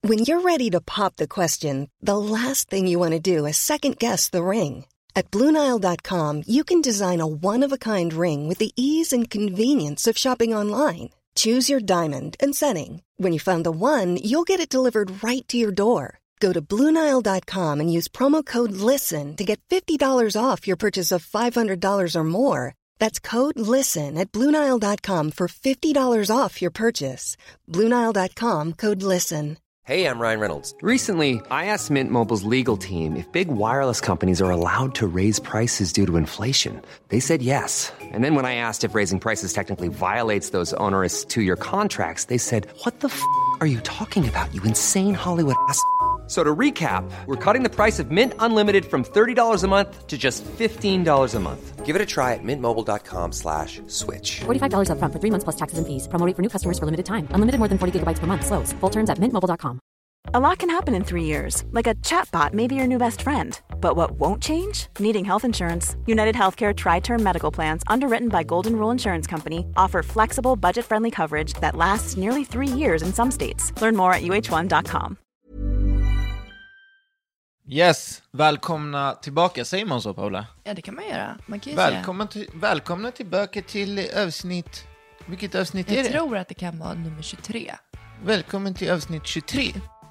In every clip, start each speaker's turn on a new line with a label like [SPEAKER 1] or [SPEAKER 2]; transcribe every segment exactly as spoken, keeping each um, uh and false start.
[SPEAKER 1] When you're ready to pop the question, the last thing you want to do is second-guess the ring. At Blue Nile dot com, you can design a one-of-a-kind ring with the ease and convenience of shopping online. Choose your diamond and setting. When you find the one, you'll get it delivered right to your door. Go to Blue Nile dot com and use promo code LISTEN to get fifty dollars off your purchase of five hundred dollars or more. That's code LISTEN at Blue Nile dot com for fifty dollars off your purchase. Blue Nile dot com, code LISTEN.
[SPEAKER 2] Hey, I'm Ryan Reynolds. Recently, I asked Mint Mobile's legal team if big wireless companies are allowed to raise prices due to inflation. They said yes. And then when I asked if raising prices technically violates those onerous two-year contracts, they said, what the f*** are you talking about, you insane Hollywood ass f- So to recap, we're cutting the price of Mint Unlimited from thirty dollars a month to just fifteen dollars a month. Give it a try at mintmobile.com slash switch.
[SPEAKER 3] forty-five dollars up front for three months plus taxes and fees. Promo rate for new customers for limited time. Unlimited more than forty gigabytes per month. Slows full terms at mint mobile dot com.
[SPEAKER 4] A lot can happen in three years, like a chatbot may be your new best friend. But what won't change? Needing health insurance. United Healthcare Tri-Term Medical Plans, underwritten by Golden Rule Insurance Company, offer flexible, budget-friendly coverage that lasts nearly three years in some states. Learn more at u h one dot com.
[SPEAKER 5] Yes, välkomna tillbaka, säger man så, Paula?
[SPEAKER 6] Ja, det kan man göra. Man kan ju
[SPEAKER 5] välkomna, till, välkomna tillbaka till avsnitt... Vilket avsnitt
[SPEAKER 6] Jag
[SPEAKER 5] är det?
[SPEAKER 6] Jag tror att det kan vara nummer tjugotre.
[SPEAKER 5] Välkommen till avsnitt tjugotre.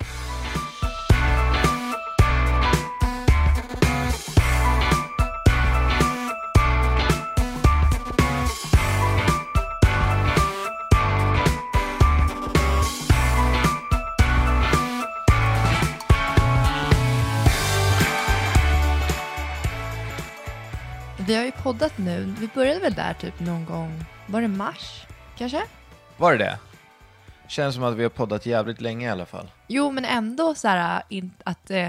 [SPEAKER 6] Vi har ju poddat nu. Vi började väl där typ någon gång. Var det mars? Kanske?
[SPEAKER 5] Var det det? Känns som att vi har poddat jävligt länge i alla fall.
[SPEAKER 6] Jo, men ändå så här att eh,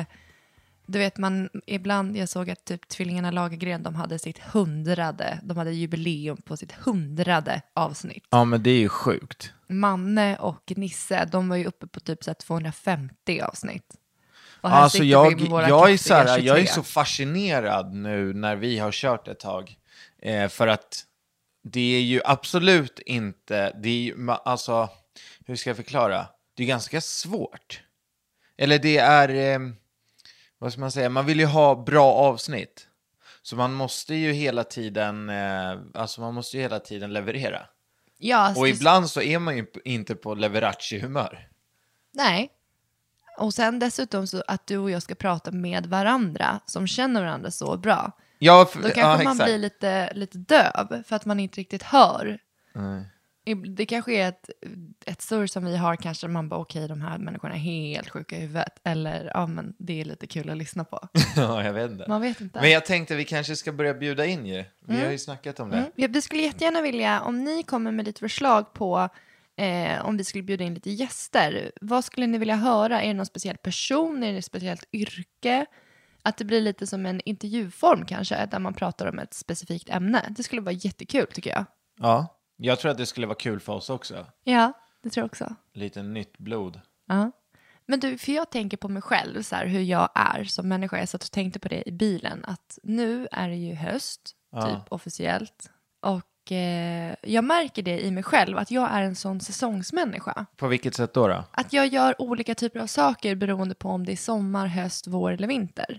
[SPEAKER 6] du vet man ibland, jag såg att typ tvillingarna Lagergren, de hade sitt hundrade, de hade jubileum på sitt hundrade avsnitt.
[SPEAKER 5] Ja, men det är ju sjukt.
[SPEAKER 6] Manne och Nisse, de var ju uppe på typ så här tvåhundrafemtio avsnitt.
[SPEAKER 5] Alltså jag, jag, är så här, jag är så fascinerad nu när vi har kört ett tag. Eh, för att det är ju absolut inte... Det är ju, alltså, hur ska jag förklara? Det är ganska svårt. Eller det är... Eh, vad ska man säga? Man vill ju ha bra avsnitt. Så man måste ju hela tiden... Eh, alltså man måste ju hela tiden leverera.
[SPEAKER 6] Ja, alltså
[SPEAKER 5] och ibland så är man ju inte på Leveracci-humör.
[SPEAKER 6] Nej. Och sen dessutom så att du och jag ska prata med varandra som känner varandra så bra.
[SPEAKER 5] Ja, för,
[SPEAKER 6] då kanske
[SPEAKER 5] ja,
[SPEAKER 6] man
[SPEAKER 5] exakt.
[SPEAKER 6] blir lite, lite döv för att man inte riktigt hör.
[SPEAKER 5] Nej.
[SPEAKER 6] Det kanske är ett, ett surr som vi har, kanske man bara okej, okay, de här människorna är helt sjuka i huvudet. Eller ja, men det är lite kul att lyssna på.
[SPEAKER 5] Ja, jag vet inte.
[SPEAKER 6] Man vet inte.
[SPEAKER 5] Men jag tänkte vi kanske ska börja bjuda in ju. Vi mm. har ju snackat om det.
[SPEAKER 6] Mm. Ja, vi skulle jättegärna vilja, om ni kommer med lite förslag på eh, om vi skulle bjuda in lite gäster. Vad skulle ni vilja höra? Är det någon speciell person? Är det ett speciellt yrke? Att det blir lite som en intervjuform kanske, där man pratar om ett specifikt ämne. Det skulle vara jättekul tycker jag.
[SPEAKER 5] Ja, jag tror att det skulle vara kul för oss också.
[SPEAKER 6] Ja, det tror jag också.
[SPEAKER 5] Lite nytt blod.
[SPEAKER 6] Ja. Men du, för jag tänker på mig själv, så här, hur jag är som människa. Jag satt och tänkte på det i bilen. Att nu är det ju höst,
[SPEAKER 5] ja.
[SPEAKER 6] typ officiellt. Och eh, jag märker det i mig själv, att jag är en sån säsongsmänniska.
[SPEAKER 5] På vilket sätt då då?
[SPEAKER 6] Att jag gör olika typer av saker beroende på om det är sommar, höst, vår eller vinter.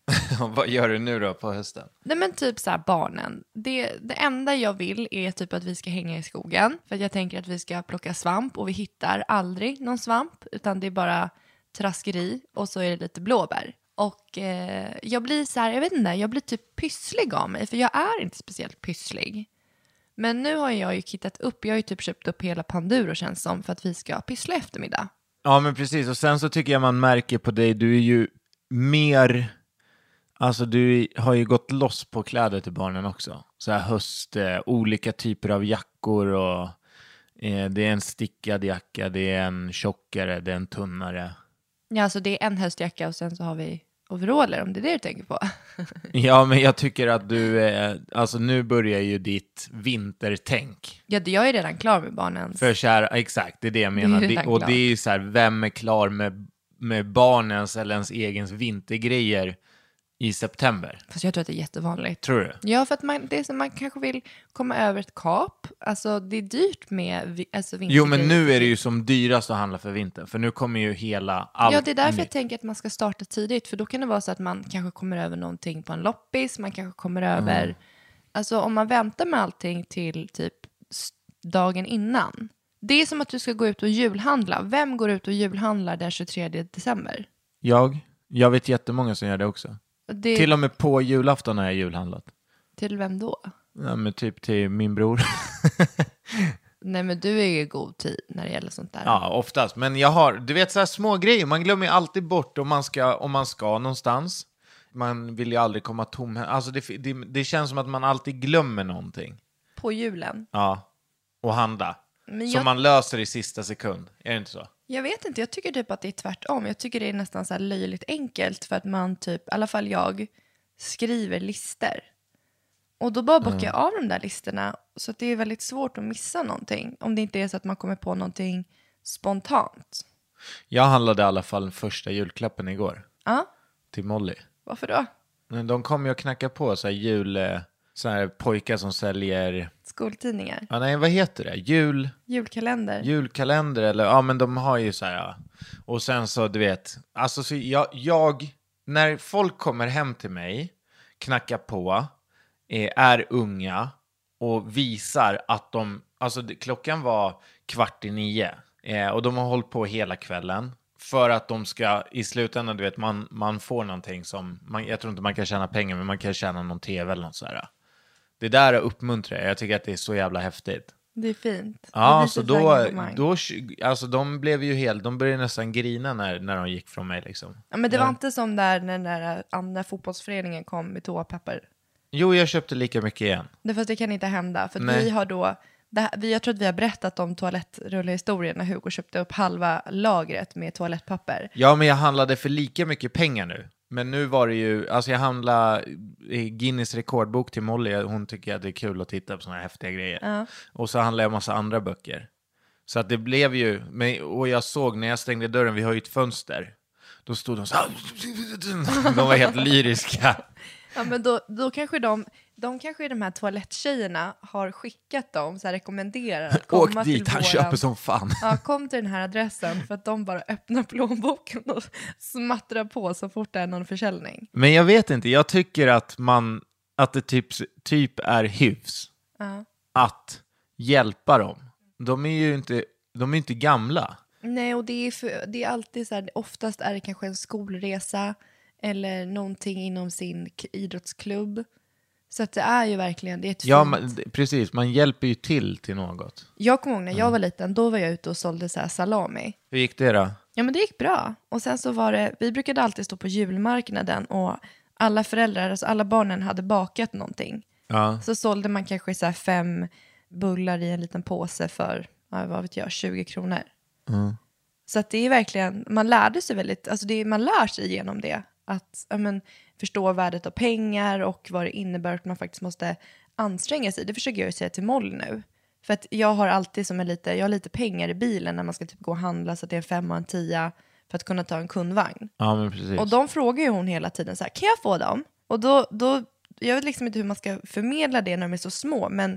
[SPEAKER 5] Vad gör du nu då på hösten?
[SPEAKER 6] Nej men typ så här barnen. Det, det enda jag vill är typ att vi ska hänga i skogen. För att jag tänker att vi ska plocka svamp. Och vi hittar aldrig någon svamp. Utan det är bara traskeri. Och så är det lite blåbär. Och eh, jag blir så här, jag vet inte. Jag blir typ pysslig av mig. För jag är inte speciellt pysslig. Men nu har jag ju kittat upp. Jag har ju typ köpt upp hela Panduro känns som. För att vi ska pyssla eftermiddag.
[SPEAKER 5] Ja men precis. Och sen så tycker jag man märker på dig. Du är ju mer... Alltså du har ju gått loss på kläder till barnen också. Så här höst, eh, olika typer av jackor och eh, det är en stickad jacka, det är en tjockare, det är en tunnare.
[SPEAKER 6] Ja, alltså det är en höstjacka och sen så har vi overaller, om det är det du tänker på.
[SPEAKER 5] Ja, men jag tycker att du, eh, alltså nu börjar ju ditt vintertänk.
[SPEAKER 6] Ja, jag är redan klar med barnens.
[SPEAKER 5] För så här, exakt, det är det jag menar. Det det, och det är ju så här, vem är klar med, med barnens eller ens egen vintergrejer i september.
[SPEAKER 6] Fast jag tror att det är jättevanligt.
[SPEAKER 5] Tror du?
[SPEAKER 6] Ja, för att man, det är som man kanske vill komma över ett kap. Alltså det är dyrt med alltså, vintergrejer.
[SPEAKER 5] Jo, men nu är det ju som dyrast att handla för vintern. För nu kommer ju hela... Allt
[SPEAKER 6] ja, det är därför
[SPEAKER 5] nytt.
[SPEAKER 6] jag tänker att man ska starta tidigt. För då kan det vara så att man kanske kommer över någonting på en loppis. Man kanske kommer över... Mm. Alltså om man väntar med allting till typ dagen innan. Det är som att du ska gå ut och julhandla. Vem går ut och julhandlar den tjugotredje december?
[SPEAKER 5] Jag. Jag vet jättemånga som gör det också. Det... Till och med på julafton har jag julhandlat.
[SPEAKER 6] Till vem då?
[SPEAKER 5] Ja, men typ till min bror.
[SPEAKER 6] Nej, men du är ju i god tid när det gäller sånt där.
[SPEAKER 5] Ja, oftast. Men jag har, du vet så här små grejer. Man glömmer ju alltid bort om man ska, om man ska någonstans. Man vill ju aldrig komma tom. Alltså det, det, det känns som att man alltid glömmer någonting.
[SPEAKER 6] På julen?
[SPEAKER 5] Ja, och handla.
[SPEAKER 6] Men
[SPEAKER 5] som
[SPEAKER 6] jag...
[SPEAKER 5] man löser i sista sekund. Är det inte så?
[SPEAKER 6] Jag vet inte, jag tycker typ att det är tvärtom. Jag tycker det är nästan så här löjligt enkelt. För att man typ, i alla fall jag, skriver lister. Och då bara bockar jag mm. av de där listorna. Så att det är väldigt svårt att missa någonting. Om det inte är så att man kommer på någonting spontant.
[SPEAKER 5] Jag handlade i alla fall första julklappen igår.
[SPEAKER 6] Ja.
[SPEAKER 5] Till Molly.
[SPEAKER 6] Varför då?
[SPEAKER 5] Men de kom ju att knacka på så här jul... Så här pojkar som säljer...
[SPEAKER 6] Skoltidningar.
[SPEAKER 5] Ja, nej, vad heter det? Jul...
[SPEAKER 6] Julkalender.
[SPEAKER 5] Julkalender, eller... Ja, men de har ju så här... Ja. Och sen så, du vet... Alltså, så jag... jag när folk kommer hem till mig, knackar på, är unga och visar att de... Alltså, klockan var kvart i nio. Och de har hållit på hela kvällen. För att de ska, i slutändan, du vet, man, man får någonting som... Man, jag tror inte man kan tjäna pengar, men man kan tjäna någon tv eller något sådär. Det där uppmuntrar jag. Jag tycker att det är så jävla häftigt.
[SPEAKER 6] Det är fint.
[SPEAKER 5] Ja, så då, då... Alltså de blev ju helt... De började nästan grina när, när de gick från mig liksom.
[SPEAKER 6] Ja, men det
[SPEAKER 5] ja.
[SPEAKER 6] var inte som där när, när andra fotbollsföreningen kom med toapapper.
[SPEAKER 5] Jo, jag köpte lika mycket igen.
[SPEAKER 6] Det, fast det kan inte hända. För vi har då... Det här, vi, jag tror att vi har berättat om toalettrullhistorien när Hugo köpte upp halva lagret med toalettpapper.
[SPEAKER 5] Ja, men jag handlade för lika mycket pengar nu. Men nu var det ju, alltså jag handlade Guinness rekordbok till Molly. Hon tycker att det är kul att titta på såna här häftiga grejer.
[SPEAKER 6] Ja. Och
[SPEAKER 5] så handlade jag massa andra böcker. Så att det blev ju, och jag såg när jag stängde dörren, vi har ju ett fönster. Då stod de så här, de var helt lyriska.
[SPEAKER 6] Ja, men då, då kanske de, de kanske de här toaletttjejerna har skickat dem, så här rekommenderar att komma
[SPEAKER 5] Åk dit, han våran, köper som fan.
[SPEAKER 6] Ja, kom till den här adressen för att de bara öppnar plånboken och smattrar på så fort det är någon försäljning.
[SPEAKER 5] Men jag vet inte, jag tycker att man, att det typ, typ är hyfs
[SPEAKER 6] uh.
[SPEAKER 5] att hjälpa dem. De är ju inte, de är inte gamla.
[SPEAKER 6] Nej, och det är, för, det är alltid så här, oftast är det kanske en skolresa eller någonting inom sin k- idrottsklubb. Så att det är ju verkligen, det är ett
[SPEAKER 5] ja,
[SPEAKER 6] fint...
[SPEAKER 5] man, precis, man hjälper ju till till något.
[SPEAKER 6] Jag kommer ihåg när jag var liten, då var jag ute och sålde så här salami.
[SPEAKER 5] Hur gick det då?
[SPEAKER 6] Ja, men det gick bra. Och sen så var det, vi brukade alltid stå på julmarknaden och alla föräldrar, alltså alla barnen hade bakat någonting.
[SPEAKER 5] Ja.
[SPEAKER 6] Så sålde man kanske så här fem bullar i en liten påse för, ja, vad vet jag, tjugo kronor.
[SPEAKER 5] Mm.
[SPEAKER 6] Så att det är verkligen, man lärde sig väldigt, alltså det, man lär sig genom det. Att ja, men, förstå värdet av pengar och vad det innebär att man faktiskt måste anstränga sig. Det försöker jag ju säga till Moll nu. För att jag har alltid som en lite, jag har lite pengar i bilen när man ska typ gå och handla så att det är en femma och en tia för att kunna ta en kundvagn.
[SPEAKER 5] Ja, men precis.
[SPEAKER 6] Och de frågar ju hon hela tiden så här, kan jag få dem? Och då, då, jag vet liksom inte hur man ska förmedla det när de är så små, men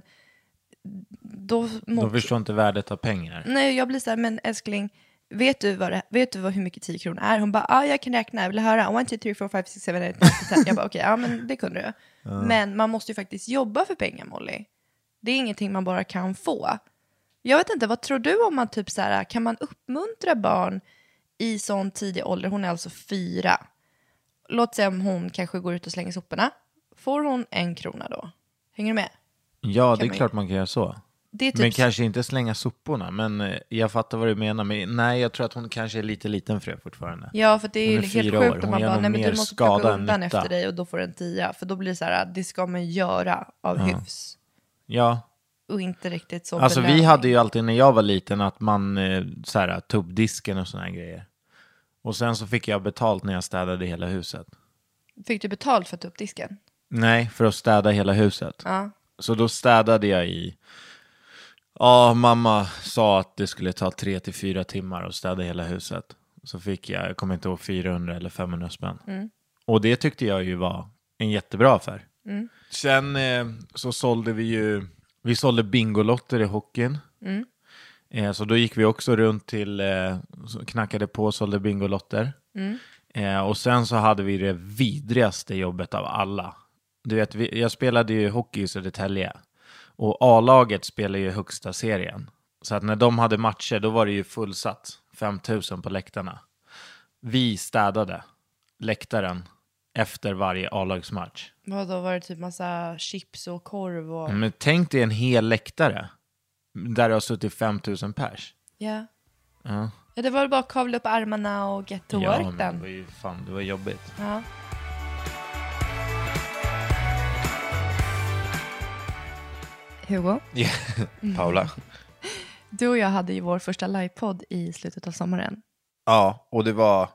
[SPEAKER 6] då...
[SPEAKER 5] De förstår inte värdet av pengar.
[SPEAKER 6] Nej, jag blir så här, men älskling, vet du, vad det, vet du vad, hur mycket tio kronor är? Hon bara, ja ah, jag kan räkna, jag vill höra. one, two, three, four, five, six, seven, eight, nine, ten. Jag bara, okej, okay, ja men det kunde du. Ja. Men man måste ju faktiskt jobba för pengar, Molly. Det är ingenting man bara kan få. Jag vet inte, vad tror du om man typ så här, kan man uppmuntra barn i sån tidig ålder? Hon är alltså fyra. Låt säga om hon kanske går ut och slänger soporna. Får hon en krona då? Hänger du med?
[SPEAKER 5] Ja, kan det är klart man kan göra så. Typ men kanske inte slänga soporna. Men jag fattar vad du menar. Men nej, jag tror att hon kanske är lite liten för det fortfarande.
[SPEAKER 6] Ja, för det är, är helt sjukt om man bara, nej men du måste plocka undan
[SPEAKER 5] nytta.
[SPEAKER 6] efter dig och då får en tia. För då blir det så här, det ska man göra av
[SPEAKER 5] ja.
[SPEAKER 6] hyfs.
[SPEAKER 5] Ja.
[SPEAKER 6] Och inte riktigt så
[SPEAKER 5] alltså
[SPEAKER 6] belöning.
[SPEAKER 5] Vi hade ju alltid när jag var liten att man så här, tog upp disken och såna här grejer. Och sen så fick jag betalt när jag städade hela huset.
[SPEAKER 6] Fick du betalt för att ta upp disken?
[SPEAKER 5] Nej, för att städa hela huset.
[SPEAKER 6] Ja.
[SPEAKER 5] Så då städade jag i... Ja, mamma sa att det skulle ta tre till fyra timmar att städa hela huset. Så fick jag, jag kommer inte ihåg, fyrahundra eller femhundra spänn.
[SPEAKER 6] Mm.
[SPEAKER 5] Och det tyckte jag ju var en jättebra affär. Mm. Sen eh, så sålde vi ju, vi sålde bingolotter i hockeyn. Mm. Eh, så då gick vi också runt till, eh, knackade på och sålde bingolotter. Mm. Eh, och sen så hade vi det vidrigaste jobbet av alla. Du vet, vi, jag spelade ju hockey i Södertälje. Och A-laget spelade ju högsta serien. Så att när de hade matcher, då var det ju fullsatt. fem tusen på läktarna. Vi städade läktaren efter varje A-lagsmatch.
[SPEAKER 6] Vad då var det typ massa chips och korv? Och...
[SPEAKER 5] Men tänk dig en hel läktare. Där det har suttit fem tusen pers.
[SPEAKER 6] Yeah.
[SPEAKER 5] Ja.
[SPEAKER 6] Ja, det var bara att kavla upp armarna och get to work.
[SPEAKER 5] Ja, men det var ju fan, det var jobbigt.
[SPEAKER 6] Ja. Hugo?
[SPEAKER 5] Yeah. Paula?
[SPEAKER 6] Du och jag hade ju vår första livepodd i slutet av sommaren.
[SPEAKER 5] Ja, och det var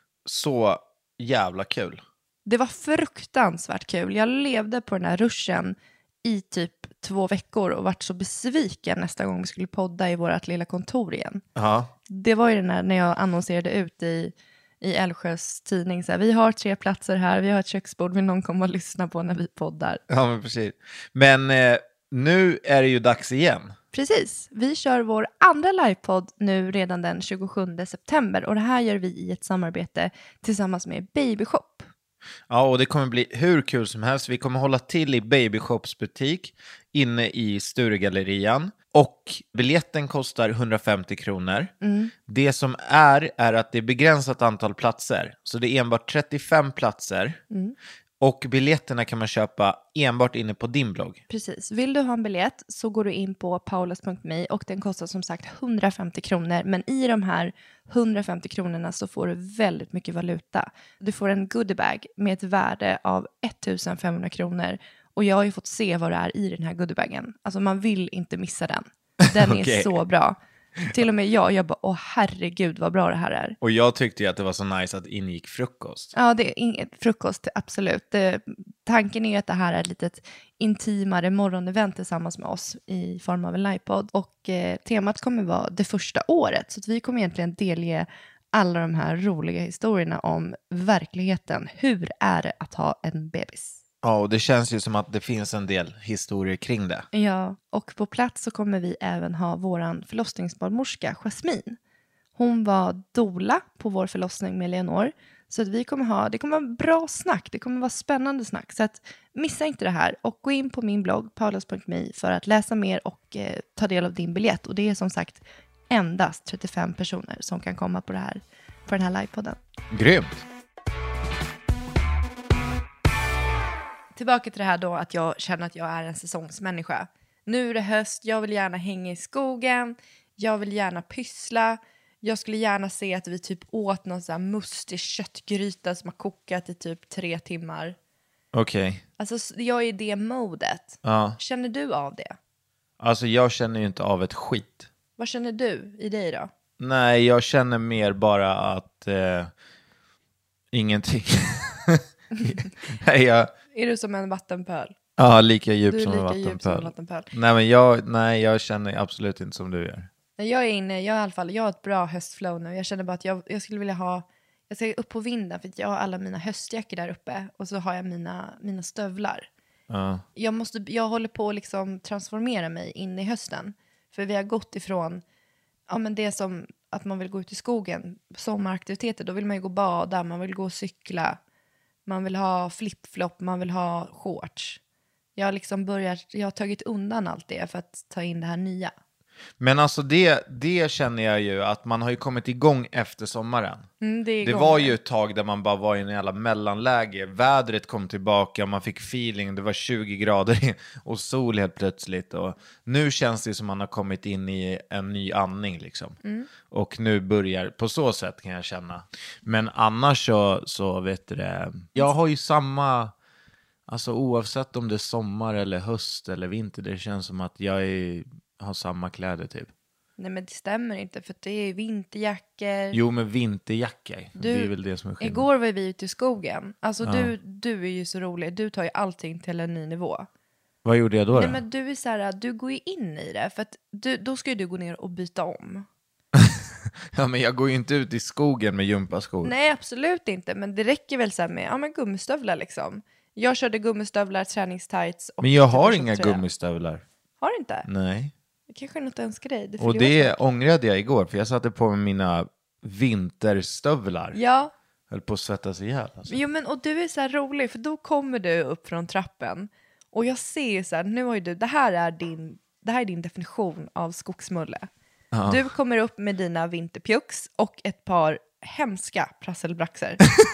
[SPEAKER 5] så jävla kul.
[SPEAKER 6] Det var fruktansvärt kul. Jag levde på den här ruschen i typ två veckor och vart så besviken nästa gång vi skulle podda i vårt lilla kontor igen.
[SPEAKER 5] Ja.
[SPEAKER 6] Det var ju den här när jag annonserade ut i, i Älvsjös tidning. Så här, vi har tre platser här, vi har ett köksbord, vill någon komma och lyssna på när vi poddar?
[SPEAKER 5] Ja, men precis. Men eh, nu är det ju dags igen.
[SPEAKER 6] Precis, vi kör vår andra livepodd nu redan den tjugosjunde september. Och det här gör vi i ett samarbete tillsammans med Babyshop.
[SPEAKER 5] Ja, och det kommer bli hur kul som helst. Vi kommer hålla till i Babyshops butik inne i Sturegallerian. Och biljetten kostar hundrafemtio kronor. Mm. Det som är, är att det är begränsat antal platser. Så det är enbart trettiofem platser. Mm. Och biljetterna kan man köpa enbart inne på din blogg.
[SPEAKER 6] Precis. Vill du ha en biljett så går du in på paulas punkt me och den kostar som sagt hundrafemtio kronor. Men i de här hundrafemtio kronorna så får du väldigt mycket valuta. Du får en goodiebag med ett värde av ettusen femhundra kronor. Och jag har ju fått se vad det är i den här goodiebagen. Alltså man vill inte missa den. Den okay. är så bra. Till och med jag, jag bara, åh herregud vad bra det här är.
[SPEAKER 5] Och jag tyckte ju att det var så nice att det ingick frukost.
[SPEAKER 6] Ja, det är inget frukost, absolut. Det, tanken är ju att det här är ett litet intimare morgonevent tillsammans med oss i form av en livepodd. Och eh, temat kommer vara det första året. Så att vi kommer egentligen delge alla de här roliga historierna om verkligheten. Hur är det att ha en bebis?
[SPEAKER 5] Ja, och det känns ju som att det finns en del historier kring det.
[SPEAKER 6] Ja, och på plats så kommer vi även ha våran förlossningsbarnmorska Jasmin. Hon var doula på vår förlossning med Leonor. Så att vi kommer ha, det kommer vara bra snack, det kommer vara spännande snack. Så att missa inte det här och gå in på min blogg paulas punkt me för att läsa mer och eh, ta del av din biljett. Och det är som sagt endast trettiofem personer som kan komma på, det här, på den här livepodden.
[SPEAKER 5] Grymt!
[SPEAKER 6] Tillbaka till det här då att jag känner att jag är en säsongsmänniska. Nu är det höst, jag vill gärna hänga i skogen. Jag vill gärna pyssla. Jag skulle gärna se att vi typ åt någon sån här mustig köttgryta som har kokat i typ tre timmar.
[SPEAKER 5] Okej. Okay.
[SPEAKER 6] Alltså jag är i det modet.
[SPEAKER 5] Ja.
[SPEAKER 6] Känner du av det?
[SPEAKER 5] Alltså jag känner ju inte av ett skit.
[SPEAKER 6] Vad känner du i dig då?
[SPEAKER 5] Nej, jag känner mer bara att eh, ingenting. Nej, jag...
[SPEAKER 6] Är du som en vattenpöl?
[SPEAKER 5] Ja, lika djup,
[SPEAKER 6] du är
[SPEAKER 5] som,
[SPEAKER 6] lika
[SPEAKER 5] en vattenpöl.
[SPEAKER 6] djup som en vattenpöl.
[SPEAKER 5] Nej, men jag, nej, jag känner absolut inte som du gör.
[SPEAKER 6] Jag är inne, jag i alla fall, jag har ett bra höstflow nu. Jag känner bara att jag, jag skulle vilja ha, jag ska upp på vinden för att jag har alla mina höstjackor där uppe. Och så har jag mina, mina stövlar.
[SPEAKER 5] Uh.
[SPEAKER 6] Jag, måste, jag håller på att liksom transformera mig in i hösten. För vi har gått ifrån, ja men det som att man vill gå ut i skogen, sommaraktiviteter, då vill man ju gå och bada, man vill gå och cykla. Man vill ha flip-flop, man vill ha shorts. Jag har liksom börjat, jag har tagit undan allt det för att ta in det här nya.
[SPEAKER 5] Men alltså det, det känner jag ju att man har ju kommit igång efter sommaren.
[SPEAKER 6] Mm, det,
[SPEAKER 5] det var ju ett tag där man bara var i en jävla mellanläge. Vädret kom tillbaka, man fick feeling, det var tjugo grader och sol helt plötsligt. Och nu känns det som man har kommit in i en ny andning liksom. Mm. Och nu börjar, på så sätt kan jag känna. Men annars så, så vet du det, jag har ju samma... Alltså oavsett om det är sommar eller höst eller vinter, det känns som att jag är, har samma kläder typ.
[SPEAKER 6] Nej men det stämmer inte för det är vinterjackor.
[SPEAKER 5] Jo men vinterjackor, du, det är väl det som är skillnad.
[SPEAKER 6] Igår var vi ute i skogen. Alltså ja. du, du är ju så rolig, du tar ju allting till en ny nivå.
[SPEAKER 5] Vad gjorde jag då?
[SPEAKER 6] Nej
[SPEAKER 5] då?
[SPEAKER 6] men du är så här, du går ju in i det för att du, då ska ju du gå ner och byta om.
[SPEAKER 5] Ja, men jag går ju inte ut i skogen med gympaskor.
[SPEAKER 6] Nej, absolut inte. Men det räcker väl så här med ja, men gummistövlar liksom. Jag körde gummistövlar, träningstights. Och
[SPEAKER 5] men jag har inga gummistövlar.
[SPEAKER 6] Har du inte?
[SPEAKER 5] Nej.
[SPEAKER 6] Det kanske är något att önska dig. Det
[SPEAKER 5] och det ångrade jag igår. För jag satte på mig mina vinterstövlar.
[SPEAKER 6] Ja.
[SPEAKER 5] Höll på att svettas ihjäl. Alltså.
[SPEAKER 6] Jo, men och du är så här rolig. För då kommer du upp från trappen. Och jag ser så här, nu har ju du, det här är din, det här är din definition av skogsmulle. Ja. Du kommer upp med dina vinterpjucks och ett par hemska prasselbraxer.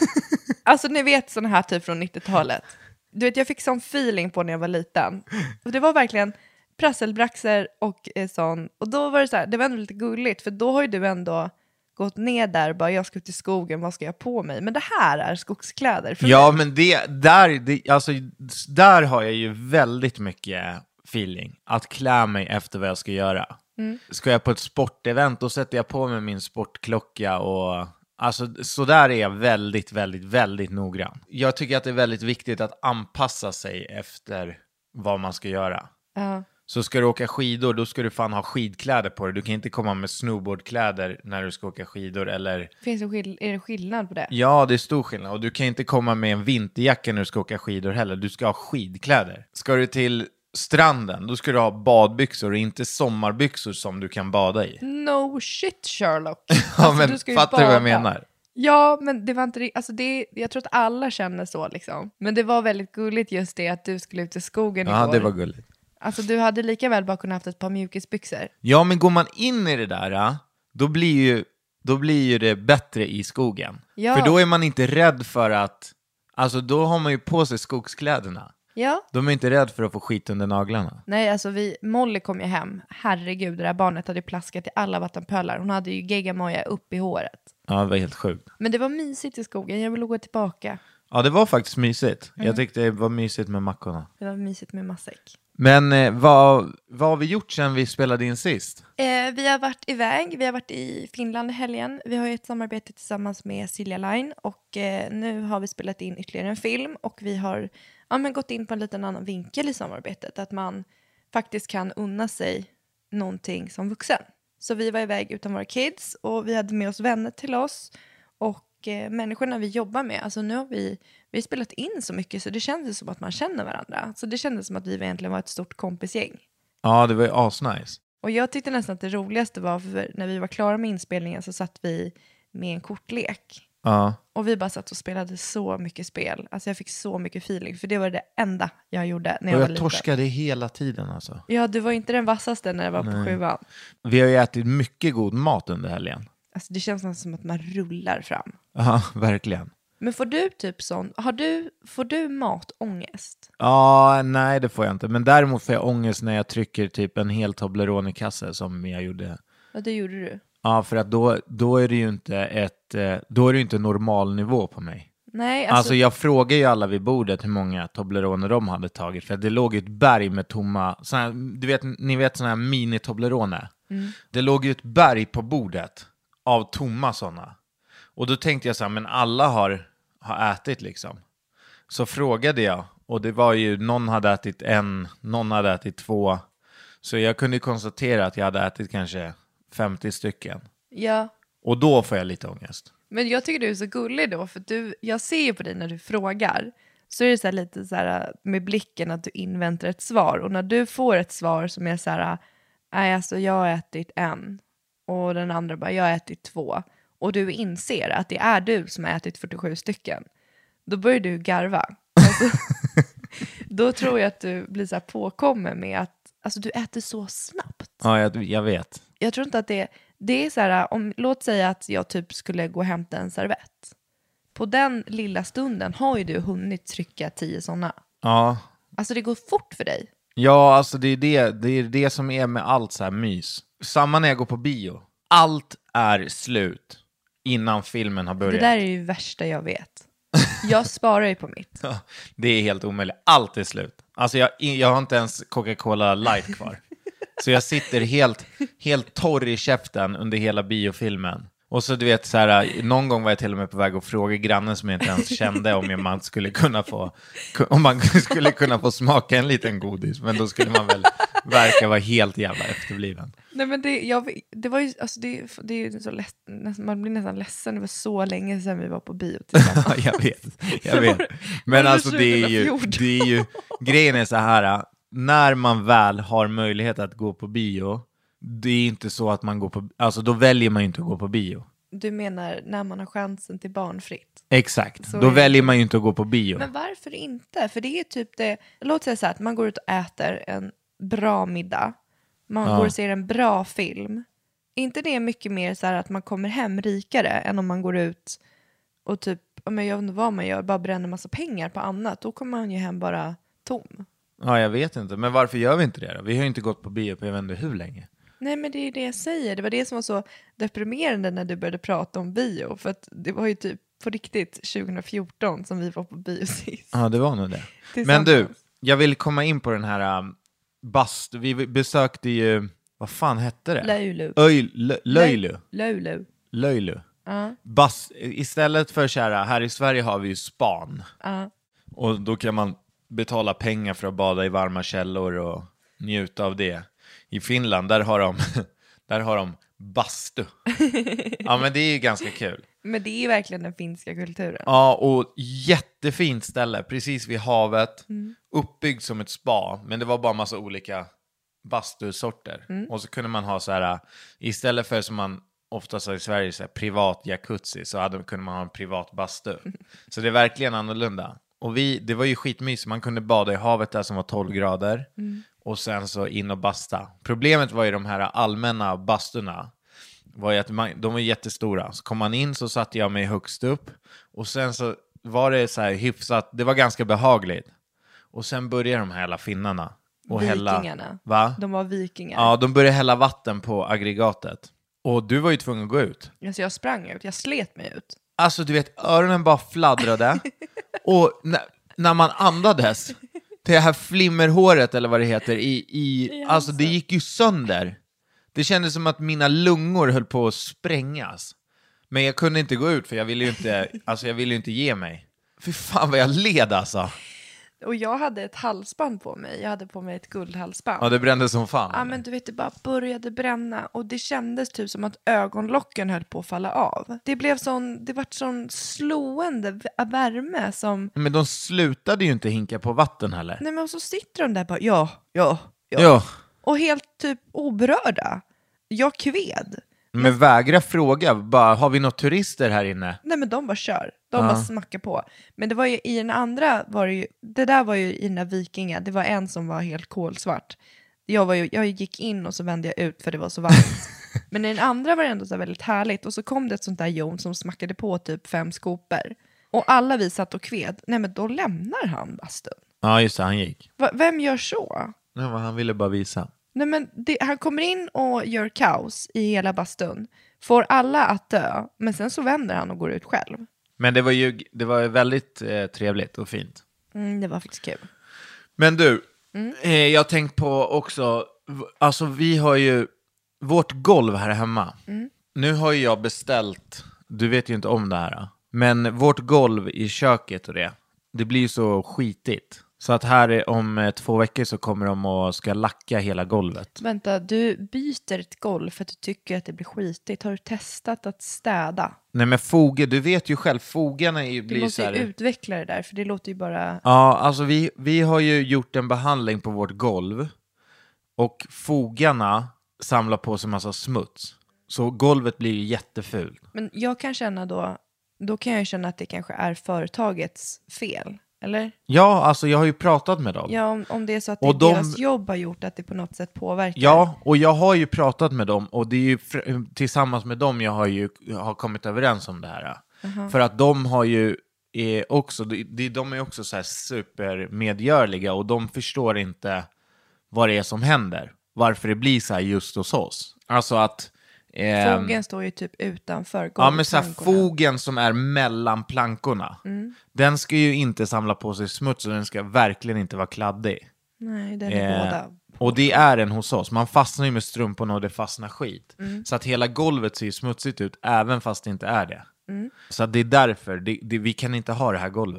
[SPEAKER 6] Alltså ni vet såna här typ från nittiotalet. Du vet, jag fick sån feeling på när jag var liten. Och det var verkligen prasselbraxer och eh, sån. Och då var det så här, det var ändå lite gulligt. För då har ju du ändå gått ner där bara, jag ska ut i skogen, vad ska jag på mig? Men det här är skogskläder. För
[SPEAKER 5] ja,
[SPEAKER 6] mig.
[SPEAKER 5] men det, där, det, alltså, där har jag ju väldigt mycket feeling. Att klä mig efter vad jag ska göra. Mm. Ska jag på ett sportevent, då sätter jag på mig min sportklocka och... Alltså, så där är jag väldigt, väldigt, väldigt noggrann. Jag tycker att det är väldigt viktigt att anpassa sig efter vad man ska göra. Uh. Så ska du åka skidor, då ska du fan ha skidkläder på dig. Du kan inte komma med snowboardkläder när du ska åka skidor. Eller...
[SPEAKER 6] Finns det skill- är det skillnad på det?
[SPEAKER 5] Ja, det är stor skillnad. Och du kan inte komma med en vinterjacka när du ska åka skidor heller. Du ska ha skidkläder. Ska du till stranden, då ska du ha badbyxor och inte sommarbyxor som du kan bada i.
[SPEAKER 6] No shit, Sherlock.
[SPEAKER 5] Ja,
[SPEAKER 6] alltså,
[SPEAKER 5] men
[SPEAKER 6] du ska ju
[SPEAKER 5] fattar du vad jag menar?
[SPEAKER 6] Ja, men det var inte alltså det, jag tror att alla känner så liksom. Men det var väldigt gulligt just det att du skulle ut i skogen
[SPEAKER 5] ja,
[SPEAKER 6] igår.
[SPEAKER 5] Ja, det var gulligt.
[SPEAKER 6] Alltså du hade lika väl bara kunnat haft ett par mjukisbyxor.
[SPEAKER 5] Ja, men går man in i det där, då blir ju, då blir ju det bättre i skogen. Ja. För då är man inte rädd för att, alltså då har man ju på sig skogskläderna.
[SPEAKER 6] Ja.
[SPEAKER 5] De är inte rädd för att få skit under naglarna.
[SPEAKER 6] Nej, alltså vi, Molly kom ju hem. Herregud, det där barnet hade plaskat i alla vattenpölar. Hon hade ju geggamoja upp i håret.
[SPEAKER 5] Ja, det var helt sjukt.
[SPEAKER 6] Men det var mysigt i skogen, jag ville gå tillbaka.
[SPEAKER 5] Ja, det var faktiskt mysigt. Mm. Jag tyckte det var mysigt med mackorna.
[SPEAKER 6] Det var mysigt med matsäck.
[SPEAKER 5] Men eh, vad, vad har vi gjort sedan vi spelade in sist?
[SPEAKER 6] Eh, vi har varit iväg, vi har varit i Finland i helgen. Vi har ju ett samarbete tillsammans med Silja Line. Och eh, nu har vi spelat in ytterligare en film. Och vi har ja, men gått in på en liten annan vinkel i samarbetet. Att man faktiskt kan unna sig någonting som vuxen. Så vi var iväg utan våra kids och vi hade med oss vänner till oss. Och eh, människorna vi jobbar med, alltså nu har vi, vi har spelat in så mycket så det kändes som att man känner varandra. Så det kändes som att vi egentligen var ett stort kompisgäng.
[SPEAKER 5] Ja, det var ju asnice.
[SPEAKER 6] Och jag tyckte nästan att det roligaste var för när vi var klara med inspelningen så satt vi med en kortlek.
[SPEAKER 5] Ja.
[SPEAKER 6] Och vi bara satt och spelade så mycket spel. Alltså jag fick så mycket feeling. För det var det enda jag gjorde när jag,
[SPEAKER 5] och jag
[SPEAKER 6] var liten.
[SPEAKER 5] Och jag torskade hela tiden alltså.
[SPEAKER 6] Ja, du var inte den vassaste när jag var Nej. på sjuan.
[SPEAKER 5] Vi har ju ätit mycket god mat under helgen.
[SPEAKER 6] Alltså det känns nästan som att man rullar fram.
[SPEAKER 5] Ja, verkligen.
[SPEAKER 6] Men får du typ sån, har du, får du matångest?
[SPEAKER 5] Ja, nej det får jag inte. Men däremot får jag ångest när jag trycker typ en hel Toblerone-kasse som jag gjorde.
[SPEAKER 6] Ja, det gjorde du.
[SPEAKER 5] Ja, för att då, då är det ju inte ett, då är det ju inte normal nivå på mig.
[SPEAKER 6] Nej, alltså...
[SPEAKER 5] alltså jag frågar ju alla vid bordet hur många Toblerone de hade tagit. För att det låg ju ett berg med tomma, såna, du vet, ni vet sådana här mini-Toblerone. Mm. Det låg ju ett berg på bordet av tomma sådana. Och då tänkte jag så här, men alla har, har ätit liksom. Så frågade jag, och det var ju, någon hade ätit en, någon hade ätit två. Så jag kunde konstatera att jag hade ätit kanske femtio stycken.
[SPEAKER 6] Ja.
[SPEAKER 5] Och då får jag lite ångest.
[SPEAKER 6] Men jag tycker du är så gullig då, för du, jag ser ju på dig när du frågar. Så är det så här lite så här med blicken att du inväntar ett svar. Och när du får ett svar som är så här, nej alltså jag har ätit en. Och den andra bara, jag har ätit två. Och du inser att det är du som har ätit fyrtiosju stycken. Då börjar du garva. Alltså, då tror jag att du blir så här påkommen med att alltså, du äter så snabbt.
[SPEAKER 5] Ja, jag, jag vet.
[SPEAKER 6] Jag tror inte att det, det är så här, om, låt säga att jag typ skulle gå och hämta en servett. På den lilla stunden har ju du hunnit trycka tio sådana.
[SPEAKER 5] Ja.
[SPEAKER 6] Alltså det går fort för dig.
[SPEAKER 5] Ja, alltså det är det, det är det som är med allt så här mys. Samma när jag går på bio. Allt är slut innan filmen har börjat.
[SPEAKER 6] Det där är ju värsta jag vet. Jag sparar ju på mitt.
[SPEAKER 5] Ja, det är helt omöjligt. Allt är slut. Alltså jag, jag har inte ens Coca-Cola Light kvar. Så jag sitter helt, helt torr i käften under hela biofilmen. Och så du vet så här, någon gång var jag till och med på väg att fråga grannen som jag inte ens kände om man skulle kunna få om man skulle kunna få smaka en liten godis, men då skulle man väl verkar vara helt jävla efterbliven.
[SPEAKER 6] Nej men det, jag, det var ju, alltså det, det är ju så lätt, man blir nästan ledsen, det var så länge sedan vi var på bio tillsammans.
[SPEAKER 5] Jag vet, jag vet. Men alltså det är ju, det är ju, grejen är så här, när man väl har möjlighet att gå på bio, det är inte så att man går på, alltså då väljer man ju inte att gå på bio.
[SPEAKER 6] Du menar när man har chansen till barnfritt?
[SPEAKER 5] Exakt, så då väljer man ju inte att gå på bio.
[SPEAKER 6] Men varför inte? För det är typ det, låt säga så här att man går ut och äter en bra middag. Man ja. går och ser en bra film. Inte det är mycket mer så här att man kommer hem rikare än om man går ut och typ, men jag vet inte vad man gör, bara bränner massa pengar på annat. Då kommer man ju hem bara tom.
[SPEAKER 5] Ja, jag vet inte. Men varför gör vi inte det då? Vi har ju inte gått på bio på jag vet inte hur länge.
[SPEAKER 6] Nej, men det är det jag säger. Det var det som var så deprimerande när du började prata om bio. För att det var ju typ på riktigt tjugo fjorton som vi var på bio sist.
[SPEAKER 5] Ja, det var nog det. Men du, jag vill komma in på den här um, bast. Vi besökte ju, vad fan hette det?
[SPEAKER 6] Löjlu.
[SPEAKER 5] Öj, lö, löjlu.
[SPEAKER 6] Löjlu.
[SPEAKER 5] Löjlu.
[SPEAKER 6] Uh.
[SPEAKER 5] Bast, istället för så här, här i Sverige har vi ju span.
[SPEAKER 6] Uh.
[SPEAKER 5] Och då kan man betala pengar för att bada i varma källor och njuta av det. I Finland, där har de, där har de bastu. Ja, men det är ju ganska kul.
[SPEAKER 6] Men det är verkligen den finska kulturen.
[SPEAKER 5] Ja, och jättefint ställe, precis vid havet. Mm. Uppbyggd som ett spa, men det var bara massa olika bastusorter. Mm. Och så kunde man ha så här, istället för som man oftast har i Sverige, så här, privat jacuzzi, så hade, kunde man ha en privat bastu. Mm. Så det är verkligen annorlunda. Och vi, det var ju skitmys, man kunde bada i havet där som var tolv grader. Mm. Och sen så in och basta. Problemet var ju de här allmänna basturna. Var ju att man, de var jättestora. Så kom man in så satte jag mig högst upp. Och sen så var det så här hyfsat. Det var ganska behagligt. Och sen började de här hela finnarna. Och
[SPEAKER 6] vikingarna.
[SPEAKER 5] Hälla, va?
[SPEAKER 6] De var vikingar.
[SPEAKER 5] Ja, de började hälla vatten på aggregatet. Och du var ju tvungen att gå ut.
[SPEAKER 6] Alltså jag sprang ut. Jag slet mig ut.
[SPEAKER 5] Alltså du vet, öronen bara fladdrade. Och när, när man andades... Det här flimmerhåret eller vad det heter i, i alltså det gick ju sönder. Det kändes som att mina lungor höll på att sprängas. Men jag kunde inte gå ut för jag ville ju inte, alltså jag ville ju inte ge mig. Fy fan vad jag led alltså.
[SPEAKER 6] Och jag hade ett halsband på mig. Jag hade på mig ett guldhalsband.
[SPEAKER 5] Ja, det brände som fan.
[SPEAKER 6] Ja, men du vet, det bara började bränna. Och det kändes typ som att ögonlocken höll på att falla av. Det blev sån, det var sån slående värme som...
[SPEAKER 5] Men de slutade ju inte hinka på vatten heller.
[SPEAKER 6] Nej, men så sitter de där bara, ja, ja, ja.
[SPEAKER 5] ja.
[SPEAKER 6] Och helt typ oberörda. Jag kved.
[SPEAKER 5] Men vägra fråga, bara, har vi något turister här inne?
[SPEAKER 6] Nej, men de bara kör. De ja. bara smackar på. Men det var ju i den andra, var det, ju, det där var ju i den där vikingen. Det var en som var helt kolsvart. Jag, var ju, jag gick in och så vände jag ut för det var så varmt. Men i den andra var det ändå så väldigt härligt. Och så kom det ett sånt där jon som smackade på typ fem skopor. Och alla vi satt och kved. Nej, men då lämnar han bastun.
[SPEAKER 5] Ja, just det, han gick.
[SPEAKER 6] Va, vem gör så?
[SPEAKER 5] Nej, men han ville bara visa.
[SPEAKER 6] Nej, men det, han kommer in och gör kaos i hela bastun. Får alla att dö. Men sen så vänder han och går ut själv.
[SPEAKER 5] Men det var ju det var väldigt eh, trevligt och fint.
[SPEAKER 6] Mm, det var faktiskt kul.
[SPEAKER 5] Men du, mm. eh, jag har tänkt på också, alltså vi har ju vårt golv här hemma. Mm. Nu har ju jag beställt, du vet ju inte om det här, men vårt golv i köket och det, det blir ju så skitigt. Så att här om eh, två veckor så kommer de och ska lacka hela golvet.
[SPEAKER 6] Vänta, du byter ett golv för att du tycker att det blir skitigt. Har du testat att städa?
[SPEAKER 5] Nej, men foge, du vet ju själv, fogarna är ju,
[SPEAKER 6] du
[SPEAKER 5] blir
[SPEAKER 6] måste
[SPEAKER 5] så här...
[SPEAKER 6] ju utveckla det där, för det låter ju bara...
[SPEAKER 5] Ja, alltså vi, vi har ju gjort en behandling på vårt golv. Och fogarna samlar på sig en massa smuts. Så golvet blir ju jättefult.
[SPEAKER 6] Men jag kan känna då, då kan jag känna att det kanske är företagets fel. Eller?
[SPEAKER 5] Ja, alltså jag har ju pratat med dem.
[SPEAKER 6] Ja, om, om det är så att det
[SPEAKER 5] och de...
[SPEAKER 6] deras jobb har gjort att det på något sätt påverkar.
[SPEAKER 5] Ja, och jag har ju pratat med dem. Och det är ju fr- tillsammans med dem jag har ju har kommit överens om det här. Uh-huh. För att de har ju är också, de, de är också så här supermedgörliga. Och de förstår inte vad det är som händer. Varför det blir så här just hos oss. Alltså att...
[SPEAKER 6] Eh, fogen står ju typ utanför.
[SPEAKER 5] Ja, men så här, fogen som är mellan plankorna. Mm. Den ska ju inte samla på sig smuts och den ska verkligen inte vara kladdig.
[SPEAKER 6] Nej, den är eh, båda.
[SPEAKER 5] Och det är den hos oss. Man fastnar ju med strumporna och det fastnar skit. Mm. Så att hela golvet ser ju smutsigt ut även fast det inte är det. Mm. Så att det är därför, det, det, vi kan inte ha det här golvet.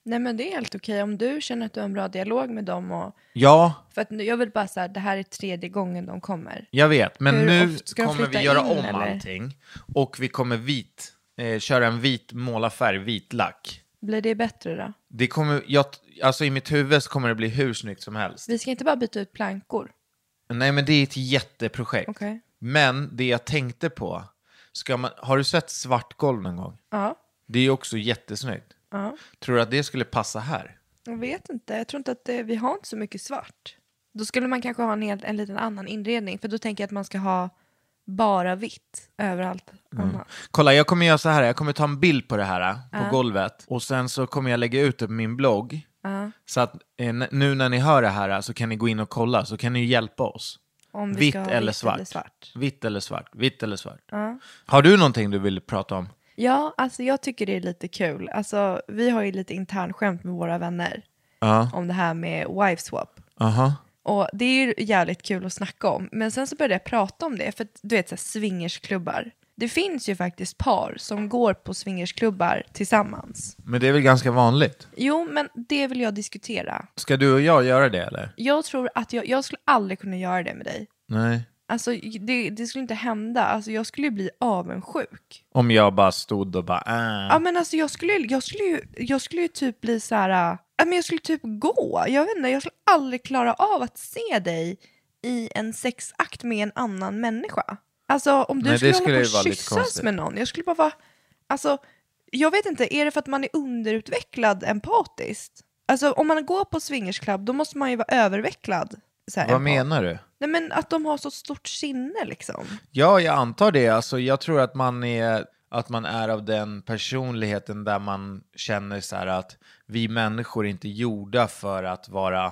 [SPEAKER 6] Nej, men det är helt okej om du känner att du har en bra dialog med dem. Och...
[SPEAKER 5] Ja.
[SPEAKER 6] För att jag vill bara säga, det här är tredje gången de kommer.
[SPEAKER 5] Jag vet, men
[SPEAKER 6] Hur
[SPEAKER 5] nu
[SPEAKER 6] ofta
[SPEAKER 5] kommer vi göra
[SPEAKER 6] in,
[SPEAKER 5] om
[SPEAKER 6] eller?
[SPEAKER 5] allting. Och vi kommer vit, eh, köra en vit målarfärg, vit lack.
[SPEAKER 6] Blir det bättre då?
[SPEAKER 5] Det kommer, jag, alltså i mitt huvud så kommer det bli hur snyggt som helst.
[SPEAKER 6] Vi ska inte bara byta ut plankor.
[SPEAKER 5] Nej, men det är ett jätteprojekt.
[SPEAKER 6] Okay.
[SPEAKER 5] Men det jag tänkte på, ska man, har du sett svart golv någon gång?
[SPEAKER 6] Ja.
[SPEAKER 5] Det är också jättesnyggt.
[SPEAKER 6] Ja.
[SPEAKER 5] Tror du att det skulle passa här?
[SPEAKER 6] Jag vet inte, jag tror inte att det, vi har inte så mycket svart. Då skulle man kanske ha en, en liten annan inredning. För då tänker jag att man ska ha bara vitt överallt.
[SPEAKER 5] Mm. Kolla, jag kommer göra så här. Jag kommer ta en bild på det här på uh. golvet. Och sen så kommer jag lägga ut det på min blogg. Uh. Så att eh, nu när ni hör det här så kan ni gå in och kolla. Så kan ni hjälpa oss.
[SPEAKER 6] Om vi
[SPEAKER 5] vitt,
[SPEAKER 6] ska
[SPEAKER 5] eller,
[SPEAKER 6] vitt
[SPEAKER 5] svart.
[SPEAKER 6] eller svart.
[SPEAKER 5] Vitt eller svart. Vitt eller svart.
[SPEAKER 6] Uh.
[SPEAKER 5] Har du någonting du vill prata om?
[SPEAKER 6] Ja, alltså jag tycker det är lite kul. Alltså vi har ju lite intern skämt med våra vänner. Uh. Om det här med wife swap.
[SPEAKER 5] Uh-huh.
[SPEAKER 6] Och det är ju jävligt kul att snacka om. Men sen så började jag prata om det. För att, du vet så här, swingersklubbar. Det finns ju faktiskt par som går på swingersklubbar tillsammans.
[SPEAKER 5] Men det är väl ganska vanligt?
[SPEAKER 6] Jo, men det vill jag diskutera.
[SPEAKER 5] Ska du och jag göra det eller?
[SPEAKER 6] Jag tror att jag, jag skulle aldrig kunna göra det med dig.
[SPEAKER 5] Nej.
[SPEAKER 6] Alltså det, det skulle inte hända. Alltså jag skulle bli avundsjuk.
[SPEAKER 5] Om jag bara stod och bara äh.
[SPEAKER 6] Ja, men alltså jag skulle, jag skulle ju jag skulle ju typ bli så här. Ja, men jag skulle typ gå. Jag vet inte, jag skulle aldrig klara av att se dig i en sexakt med en annan människa. Alltså om du Nej, skulle, skulle hålla på och kyssas med någon. Jag skulle bara vara, alltså jag vet inte, är det för att man är underutvecklad empatiskt? Alltså om man går på swingersklubb, då måste man ju vara övervecklad. Så här,
[SPEAKER 5] Vad
[SPEAKER 6] empat.
[SPEAKER 5] menar du?
[SPEAKER 6] Nej, men att de har så stort sinne liksom.
[SPEAKER 5] Ja, jag antar det. Alltså, jag tror att man är att man är av den personligheten där man känner så här att vi människor är inte gjorda för att vara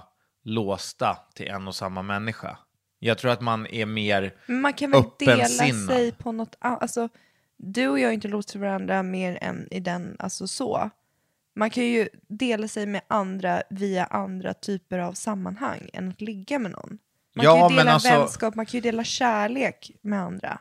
[SPEAKER 5] låsta till en och samma människa. Jag tror att man är mer
[SPEAKER 6] man kan väl dela
[SPEAKER 5] sinnad.
[SPEAKER 6] sig på något annat. Alltså, du och jag är inte låst till varandra mer än i den, alltså så. Man kan ju dela sig med andra via andra typer av sammanhang än att ligga med någon. Man
[SPEAKER 5] ja,
[SPEAKER 6] kan ju dela
[SPEAKER 5] men alltså...
[SPEAKER 6] vänskap, man kan ju dela kärlek med andra.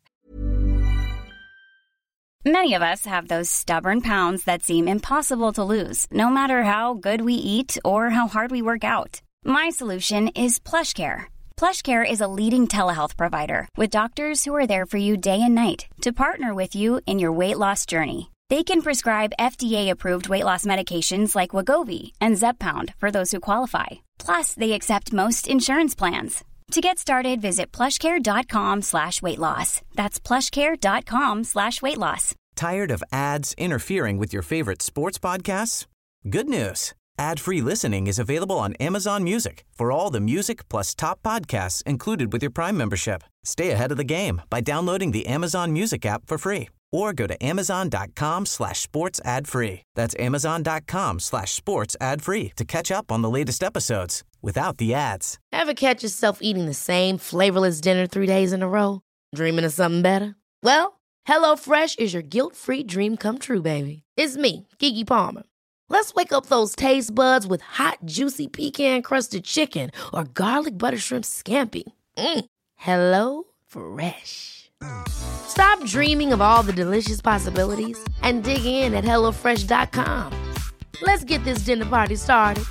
[SPEAKER 7] Many of us have those stubborn pounds that seem impossible to lose, no matter how good we eat or how hard we work out. My solution is PlushCare. PlushCare is a leading telehealth provider with doctors who are there for you day and night to partner with you in your weight loss journey. They can prescribe F D A-approved weight loss medications like Wegovy and Zepbound for those who qualify. Plus, they accept most insurance plans. To get started, visit plushcare.com slash weight loss. That's plushcare.com slash weight loss.
[SPEAKER 8] Tired of ads interfering with your favorite sports podcasts? Good news. Ad-free listening is available on Amazon Music for all the music plus top podcasts included with your Prime membership. Stay ahead of the game by downloading the Amazon Music app for free or go to amazon.com slash sports ad free. That's amazon.com slash sports ad free to catch up on the latest episodes without the ads.
[SPEAKER 9] Ever catch yourself eating the same flavorless dinner three days in a row? Dreaming of something better? Well, HelloFresh is your guilt-free dream come true, baby. It's me, Keke Palmer. Let's wake up those taste buds with hot, juicy pecan-crusted chicken or garlic butter shrimp scampi. Mm. Hello Fresh. Stop dreaming of all the delicious possibilities and dig in at hello fresh dot com. Let's get this dinner party started.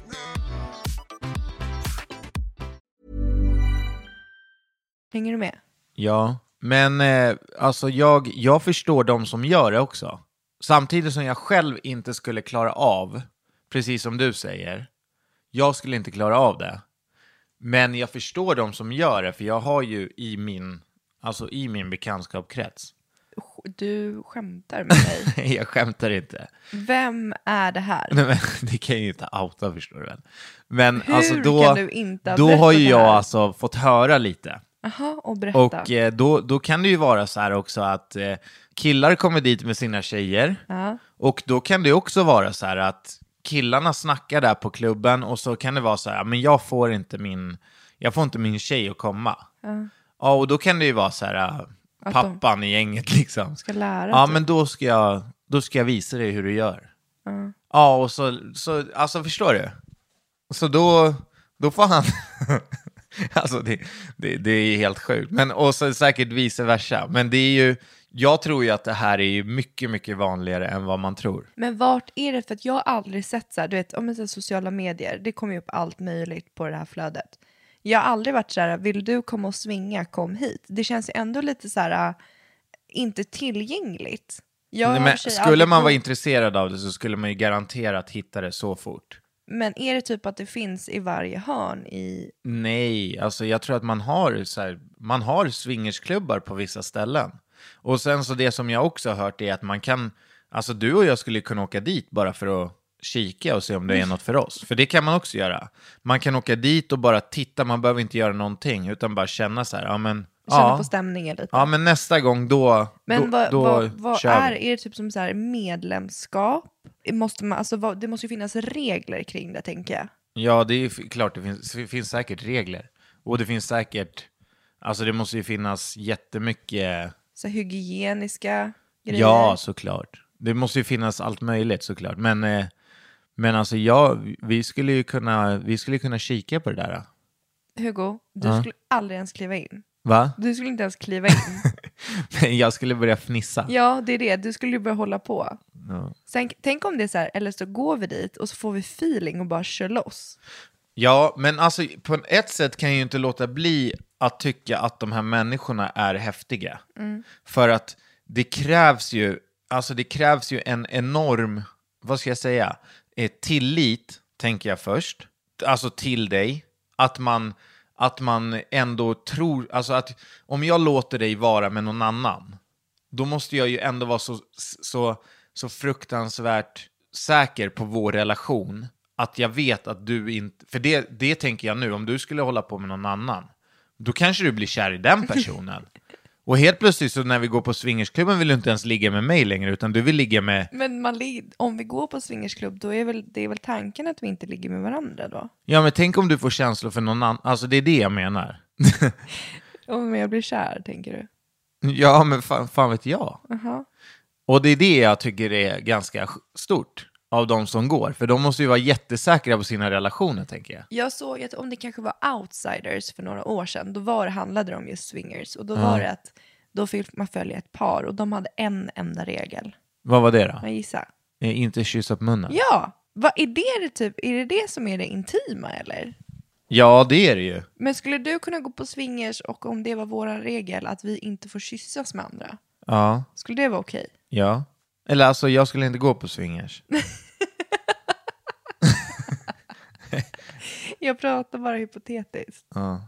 [SPEAKER 6] Hänger du med?
[SPEAKER 5] Ja, men eh, alltså jag, jag förstår de som gör det också. Samtidigt som jag själv inte skulle klara av, precis som du säger, jag skulle inte klara av det. Men jag förstår de som gör det, för jag har ju i min, alltså i min bekantskapskrets.
[SPEAKER 6] Du skämtar med mig.
[SPEAKER 5] Jag skämtar inte.
[SPEAKER 6] Vem är det här?
[SPEAKER 5] Nej, men det kan jag ju inte outa, förstår du väl. Men
[SPEAKER 6] hur
[SPEAKER 5] alltså då,
[SPEAKER 6] kan du inte
[SPEAKER 5] då har ju jag alltså fått höra lite.
[SPEAKER 6] Aha, och berätta.
[SPEAKER 5] Och eh, då, då kan det ju vara så här också att eh, killar kommer dit med sina tjejer.
[SPEAKER 6] Uh-huh.
[SPEAKER 5] Och då kan det också vara så här att killarna snackar där på klubben och så kan det vara så här, men jag får inte min, jag får inte min tjej att komma. Uh-huh. Ja, och då kan det ju vara så här, pappan i gänget liksom.
[SPEAKER 6] Ska lära
[SPEAKER 5] ja,
[SPEAKER 6] typ.
[SPEAKER 5] Men då ska jag, då ska jag visa dig hur du gör.
[SPEAKER 6] Uh-huh.
[SPEAKER 5] Ja, och så, så, alltså förstår du? Så då, då får han... Alltså det, det, det är helt sjukt. Men, och så säkert vice versa. Men det är ju, jag tror ju att det här är ju mycket, mycket vanligare än vad man tror.
[SPEAKER 6] Men vart är det? För att jag har aldrig sett så här, du vet, om man säger sociala medier, det kommer ju upp allt möjligt på det här flödet. Jag har aldrig varit så här, vill du komma och svinga, kom hit. Det känns ju ändå lite så här, inte tillgängligt. Jag
[SPEAKER 5] Nej, men skulle man vara intresserad av det så skulle man ju garanterat hitta det så fort.
[SPEAKER 6] Men är det typ att det finns i varje hörn i...
[SPEAKER 5] Nej, alltså jag tror att man har så här, man har swingersklubbar på vissa ställen. Och sen så det som jag också har hört är att man kan, alltså du och jag skulle kunna åka dit bara för att kika och se om det är något för oss. För det kan man också göra. Man kan åka dit och bara titta, man behöver inte göra någonting utan bara känna så här, ja men...
[SPEAKER 6] Känna
[SPEAKER 5] ja,
[SPEAKER 6] på stämningen lite.
[SPEAKER 5] Ja, men nästa gång då,
[SPEAKER 6] men
[SPEAKER 5] då,
[SPEAKER 6] vad,
[SPEAKER 5] då
[SPEAKER 6] vad, vad
[SPEAKER 5] kör
[SPEAKER 6] är,
[SPEAKER 5] vi.
[SPEAKER 6] är det typ som så här medlemskap? Måste man, alltså, vad, det måste ju finnas regler kring det, tänker jag.
[SPEAKER 5] Ja, det är ju klart, det finns, det finns säkert regler. Och det finns säkert, alltså det måste ju finnas jättemycket...
[SPEAKER 6] Så hygieniska grejer.
[SPEAKER 5] Ja, såklart. Det måste ju finnas allt möjligt såklart. Men, eh, men alltså ja, vi skulle ju kunna, vi skulle kunna kika på det där.
[SPEAKER 6] Hugo, du
[SPEAKER 5] ja.
[SPEAKER 6] skulle aldrig ens kliva in.
[SPEAKER 5] Va?
[SPEAKER 6] Du skulle inte ens kliva in.
[SPEAKER 5] Men jag skulle börja fnissa.
[SPEAKER 6] Ja, det är det. Du skulle ju börja hålla på.
[SPEAKER 5] Ja.
[SPEAKER 6] Sen, tänk om det är så här, eller så går vi dit och så får vi feeling och bara kör loss.
[SPEAKER 5] Ja, men alltså på ett sätt kan jag ju inte låta bli att tycka att de här människorna är häftiga.
[SPEAKER 6] Mm.
[SPEAKER 5] För att det krävs ju, alltså det krävs ju en enorm, vad ska jag säga, tillit, tänker jag först. Alltså till dig. Att man, att man ändå tror, alltså att om jag låter dig vara med någon annan, då måste jag ju ändå vara så, så, så fruktansvärt säker på vår relation. Att jag vet att du inte... För det, det tänker jag nu, om du skulle hålla på med någon annan, då kanske du blir kär i den personen. Och helt plötsligt så när vi går på swingersklubben vill du inte ens ligga med mig längre, utan du vill ligga med...
[SPEAKER 6] Men man, om vi går på swingersklubb, då är väl, det är väl tanken att vi inte ligger med varandra då?
[SPEAKER 5] Ja, men tänk om du får känslor för någon annan. Alltså det är det jag menar.
[SPEAKER 6] Om jag blir kär, tänker du?
[SPEAKER 5] Ja, men fan, fan vet jag.
[SPEAKER 6] Uh-huh.
[SPEAKER 5] Och det är det jag tycker är ganska stort av de som går. För de måste ju vara jättesäkra på sina relationer, tänker jag.
[SPEAKER 6] Jag såg att om det kanske var outsiders för några år sedan, då var det, handlade det om just swingers. Och då
[SPEAKER 5] Ja.
[SPEAKER 6] var det att då fick man följa ett par och de hade en enda regel.
[SPEAKER 5] Vad var det då?
[SPEAKER 6] Jag gissar.
[SPEAKER 5] Eh, inte kyssa på munnen.
[SPEAKER 6] Ja, vad är det, det typ? Är det det som är det intima eller?
[SPEAKER 5] Ja, det är det ju.
[SPEAKER 6] Men skulle du kunna gå på swingers och om det var våran regel att vi inte får kyssas med andra?
[SPEAKER 5] Ja.
[SPEAKER 6] Skulle det vara okej?
[SPEAKER 5] Ja. Eller alltså, jag skulle inte gå på swingers.
[SPEAKER 6] Jag pratar bara hypotetiskt.
[SPEAKER 5] Ja.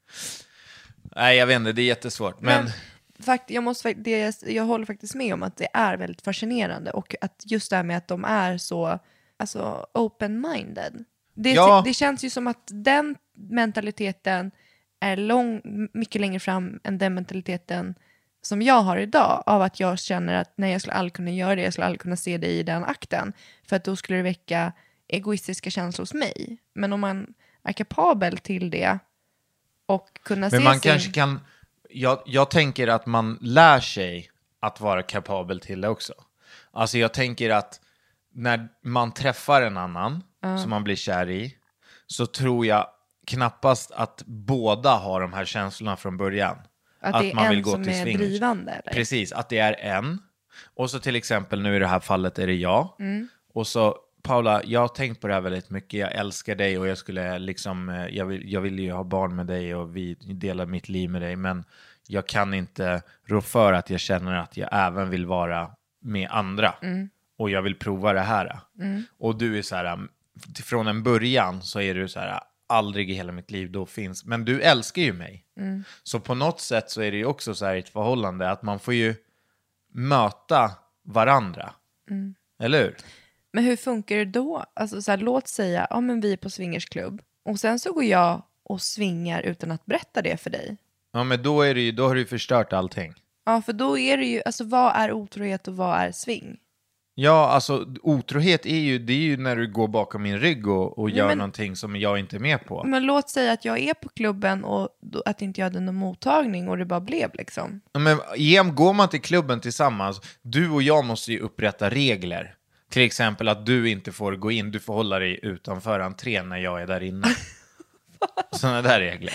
[SPEAKER 5] Nej, jag vet inte, det är jättesvårt. Men,
[SPEAKER 6] men fakt, jag, måste, det, jag håller faktiskt med om att det är väldigt fascinerande. Och att just det här med att de är så alltså, open-minded. Det,
[SPEAKER 5] ja.
[SPEAKER 6] det känns ju som att den mentaliteten är lång, mycket längre fram än den mentaliteten som jag har idag. Av att jag känner att nej, jag skulle aldrig kunna göra det. Jag skulle aldrig kunna se det i den akten. För att då skulle det väcka egoistiska känslor hos mig. Men om man är kapabel till det och kunna
[SPEAKER 5] men
[SPEAKER 6] se
[SPEAKER 5] man
[SPEAKER 6] sin...
[SPEAKER 5] kanske kan... Jag, jag tänker att man lär sig att vara kapabel till det också. Alltså jag tänker att när man träffar en annan uh. som man blir kär i, så tror jag knappast att båda har de här känslorna från början.
[SPEAKER 6] Att,
[SPEAKER 5] att
[SPEAKER 6] det är
[SPEAKER 5] man
[SPEAKER 6] en
[SPEAKER 5] vill gå
[SPEAKER 6] som
[SPEAKER 5] till
[SPEAKER 6] är
[SPEAKER 5] swingers.
[SPEAKER 6] drivande? Eller?
[SPEAKER 5] Precis, att det är en. Och så till exempel nu i det här fallet är det jag.
[SPEAKER 6] Mm.
[SPEAKER 5] Och så, Paula, jag har tänkt på det här väldigt mycket. Jag älskar dig och jag skulle liksom, jag vill, jag vill ju ha barn med dig och vi delar mitt liv med dig. Men jag kan inte rå för att jag känner att jag även vill vara med andra.
[SPEAKER 6] Mm.
[SPEAKER 5] Och jag vill prova det här.
[SPEAKER 6] Mm.
[SPEAKER 5] Och du är så här, från en början så är du så här, aldrig i hela mitt liv då finns. Men du älskar ju mig.
[SPEAKER 6] Mm.
[SPEAKER 5] Så på något sätt så är det ju också så här i ett förhållande att man får ju möta varandra.
[SPEAKER 6] Mm.
[SPEAKER 5] Eller hur?
[SPEAKER 6] Men hur funkar det då? Alltså så här, låt säga, ja men vi är på swingersklubb. Och sen så går jag och svingar utan att berätta det för dig.
[SPEAKER 5] Ja, men då, är det ju, då har du ju förstört allting.
[SPEAKER 6] Ja, för då är det ju, alltså vad är otrohet och vad är sving?
[SPEAKER 5] Ja, alltså otrohet är ju, det är ju när du går bakom min rygg och, och
[SPEAKER 6] ja,
[SPEAKER 5] gör
[SPEAKER 6] men,
[SPEAKER 5] någonting som jag inte är med på.
[SPEAKER 6] Men låt säga att jag är på klubben och då, att inte jag hade någon mottagning och det bara blev liksom.
[SPEAKER 5] Ja, men igen, går man till klubben tillsammans, du och jag måste ju upprätta regler. Till exempel att du inte får gå in, du får hålla dig utanför entrén när jag är där inne. Sådana där regler.
[SPEAKER 6] Nej,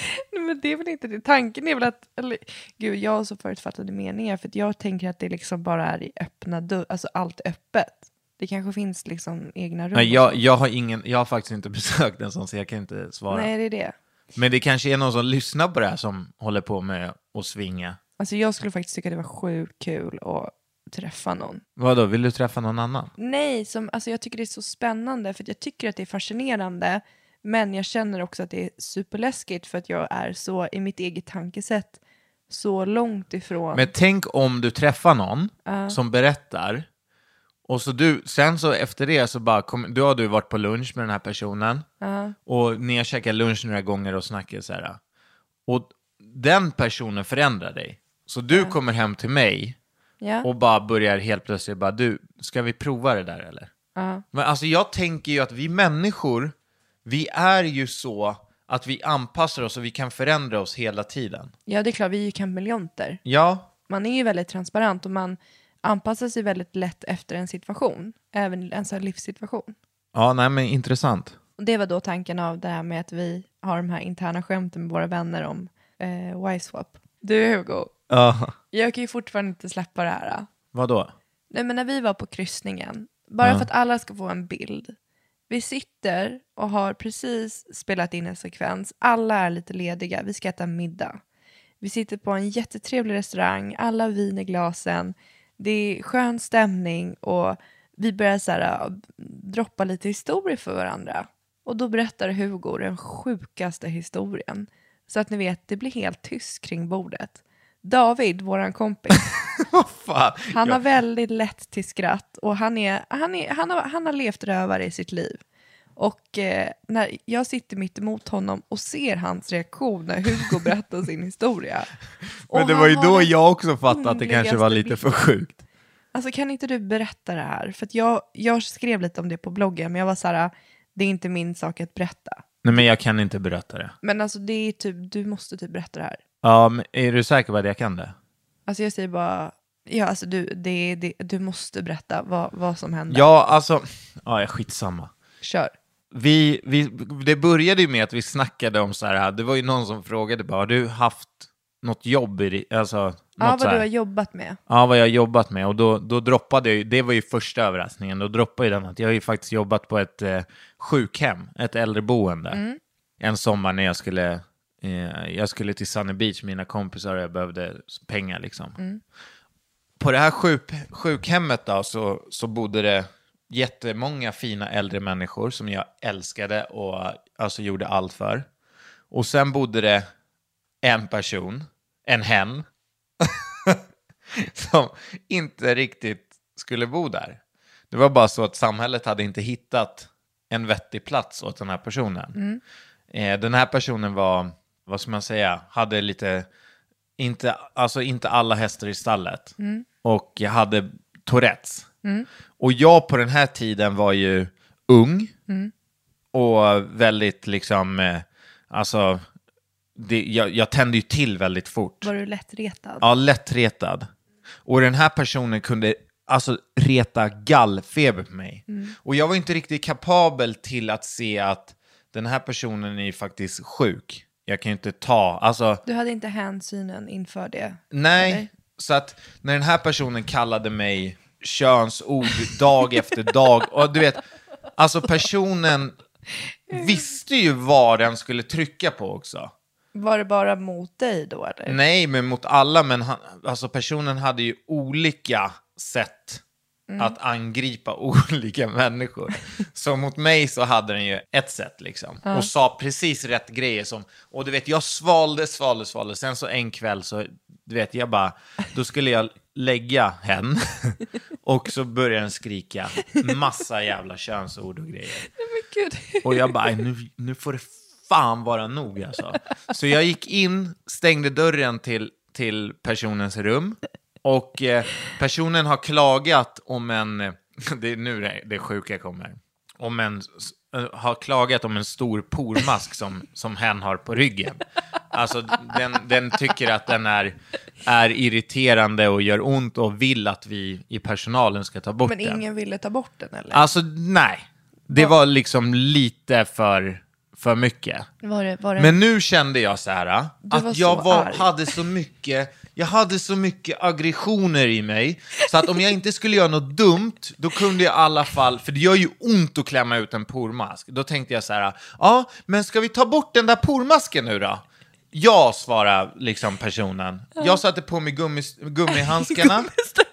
[SPEAKER 6] men det är väl inte det. Tanken är väl att, eller, gud, jag har så förutfattade meningar, för att jag tänker att det liksom bara är i öppna dörr, alltså allt öppet. Det kanske finns liksom egna rum.
[SPEAKER 5] Nej, jag, jag har ingen, jag har faktiskt inte besökt en sån, så jag kan inte svara.
[SPEAKER 6] Nej, det är det.
[SPEAKER 5] Men det kanske är någon som lyssnar på det här som håller på med att svinga.
[SPEAKER 6] Alltså jag skulle faktiskt tycka det var sjukt kul att träffa någon.
[SPEAKER 5] Vadå, vill du träffa någon annan?
[SPEAKER 6] Nej, som, alltså jag tycker det är så spännande, för att jag tycker att det är fascinerande, men jag känner också att det är superläskigt, för att jag är så i mitt eget tankesätt så långt ifrån.
[SPEAKER 5] Men tänk om du träffar någon
[SPEAKER 6] uh.
[SPEAKER 5] som berättar, och så du, sen så efter det så bara, kom, då har du varit på lunch med den här personen
[SPEAKER 6] uh.
[SPEAKER 5] och ni har käkat lunch några gånger och snackat så här. Och den personen förändrar dig. Så du uh. kommer hem till mig
[SPEAKER 6] yeah.
[SPEAKER 5] och bara börjar helt plötsligt bara, du, ska vi prova det där eller?
[SPEAKER 6] Uh.
[SPEAKER 5] Men alltså jag tänker ju att vi människor, vi är ju så att vi anpassar oss och vi kan förändra oss hela tiden.
[SPEAKER 6] Ja, det är klart, vi är ju kameleonter.
[SPEAKER 5] Ja.
[SPEAKER 6] Man är ju väldigt transparent och man anpassar sig väldigt lätt efter en situation. Även en sån här livssituation.
[SPEAKER 5] Ja, nej men intressant.
[SPEAKER 6] Och det var då tanken av det här med att vi har de här interna skämten med våra vänner om eh, Y-swap. Du Hugo,
[SPEAKER 5] uh.
[SPEAKER 6] jag kan ju fortfarande inte släppa det här.
[SPEAKER 5] Vadå?
[SPEAKER 6] Nej, men när vi var på kryssningen, bara
[SPEAKER 5] uh.
[SPEAKER 6] för att alla ska få en bild. Vi sitter och har precis spelat in en sekvens. Alla är lite lediga. Vi ska äta middag. Vi sitter på en jättetrevlig restaurang. Alla vin i glasen. Det är skön stämning. Och vi börjar så här, droppa lite historier för varandra. Och då berättar Hugo den sjukaste historien. Så att ni vet, det blir helt tyst kring bordet. David, våran kompis.
[SPEAKER 5] Fan.
[SPEAKER 6] Han
[SPEAKER 5] ja.
[SPEAKER 6] har väldigt lätt till skratt. Och han, är, han, är, han, har, han har levt rövare i sitt liv. Och eh, när jag sitter mitt emot honom och ser hans reaktion när Hugo berättar sin historia.
[SPEAKER 5] Men det var ju då jag också fattade att det kanske var lite för sjukt.
[SPEAKER 6] Alltså kan inte du berätta det här? För att jag, jag skrev lite om det på bloggen, men jag var så här, det är inte min sak att berätta.
[SPEAKER 5] Nej, men jag kan inte berätta det.
[SPEAKER 6] Men alltså det är typ, du måste typ berätta det här.
[SPEAKER 5] Ja, men är du säker på att jag kan det?
[SPEAKER 6] Alltså jag säger bara, ja alltså du, det, det, du måste berätta vad, vad som hände.
[SPEAKER 5] Ja, alltså, ja, skitsamma.
[SPEAKER 6] Kör.
[SPEAKER 5] Vi, vi, det började ju med att vi snackade om så här, det var ju någon som frågade bara, har du haft något jobb i det? Alltså,
[SPEAKER 6] ja,
[SPEAKER 5] något
[SPEAKER 6] vad du har jobbat med.
[SPEAKER 5] Ja, vad jag har jobbat med. Och då, då droppade jag, det var ju första överraskningen, då droppade jag den att jag har ju faktiskt jobbat på ett eh, sjukhem, ett äldreboende. Mm. En sommar när jag skulle, eh, jag skulle till Sunny Beach, mina kompisar, och jag behövde pengar liksom. Mm. På det här sjuk, sjukhemmet då så, så bodde det jättemånga fina äldre människor som jag älskade och alltså gjorde allt för. Och sen bodde det en person, en hen, som inte riktigt skulle bo där. Det var bara så att samhället hade inte hittat en vettig plats åt den här personen. Mm. Eh, den här personen var, vad ska man säga, hade lite, inte, alltså inte alla hästar i stallet. Mm. Och jag hade Tourettes. Mm. Och jag på den här tiden var ju ung. Mm. Och väldigt liksom, eh, alltså, det, jag, jag tände ju till väldigt fort.
[SPEAKER 6] Var du lättretad?
[SPEAKER 5] Ja, lättretad. Och den här personen kunde alltså reta gallfeber på mig. Mm. Och jag var inte riktigt kapabel till att se att den här personen är faktiskt sjuk. Jag kan ju inte ta, alltså...
[SPEAKER 6] Du hade inte hänsynen inför det?
[SPEAKER 5] Nej,
[SPEAKER 6] eller?
[SPEAKER 5] Så att när den här personen kallade mig könsord dag efter dag, och du vet, alltså personen visste ju vad den skulle trycka på också.
[SPEAKER 6] Var det bara mot dig då eller?
[SPEAKER 5] Nej, men mot alla, men han, alltså personen hade ju olika sätt mm. att angripa olika människor. Så mot mig så hade den ju ett sätt liksom. Mm. Och sa precis rätt grejer som, och du vet, jag svalde, svalde, svalde. Sen så en kväll så, du vet, jag bara, då skulle jag lägga hen. Och så började den skrika massa jävla könsord och grejer.
[SPEAKER 6] Men Gud.
[SPEAKER 5] Och jag bara, nu, nu får det fan vara nog alltså. Så jag gick in, stängde dörren till, till personens rum. Och eh, personen har klagat om en, det är nu det, det sjuka kommer, om en, har klagat om en stor pormask som, som hen har på ryggen. Alltså den, den tycker att den är, är irriterande och gör ont och vill att vi i personalen ska ta bort den.
[SPEAKER 6] Men ingen ville ta bort den eller?
[SPEAKER 5] Alltså nej, det var liksom lite för, för mycket.
[SPEAKER 6] Var det, var det...
[SPEAKER 5] Men nu kände jag så här att
[SPEAKER 6] var
[SPEAKER 5] jag
[SPEAKER 6] så
[SPEAKER 5] var,
[SPEAKER 6] arg.
[SPEAKER 5] hade så mycket jag hade så mycket aggressioner i mig så att om jag inte skulle göra något dumt då kunde jag i alla fall, för det gör ju ont att klämma ut en pormask. Då tänkte jag så här: ja, men ska vi ta bort den där pormasken nu då? Ja, svarade liksom personen. Jag satte på mig gummis, gummihandskarna.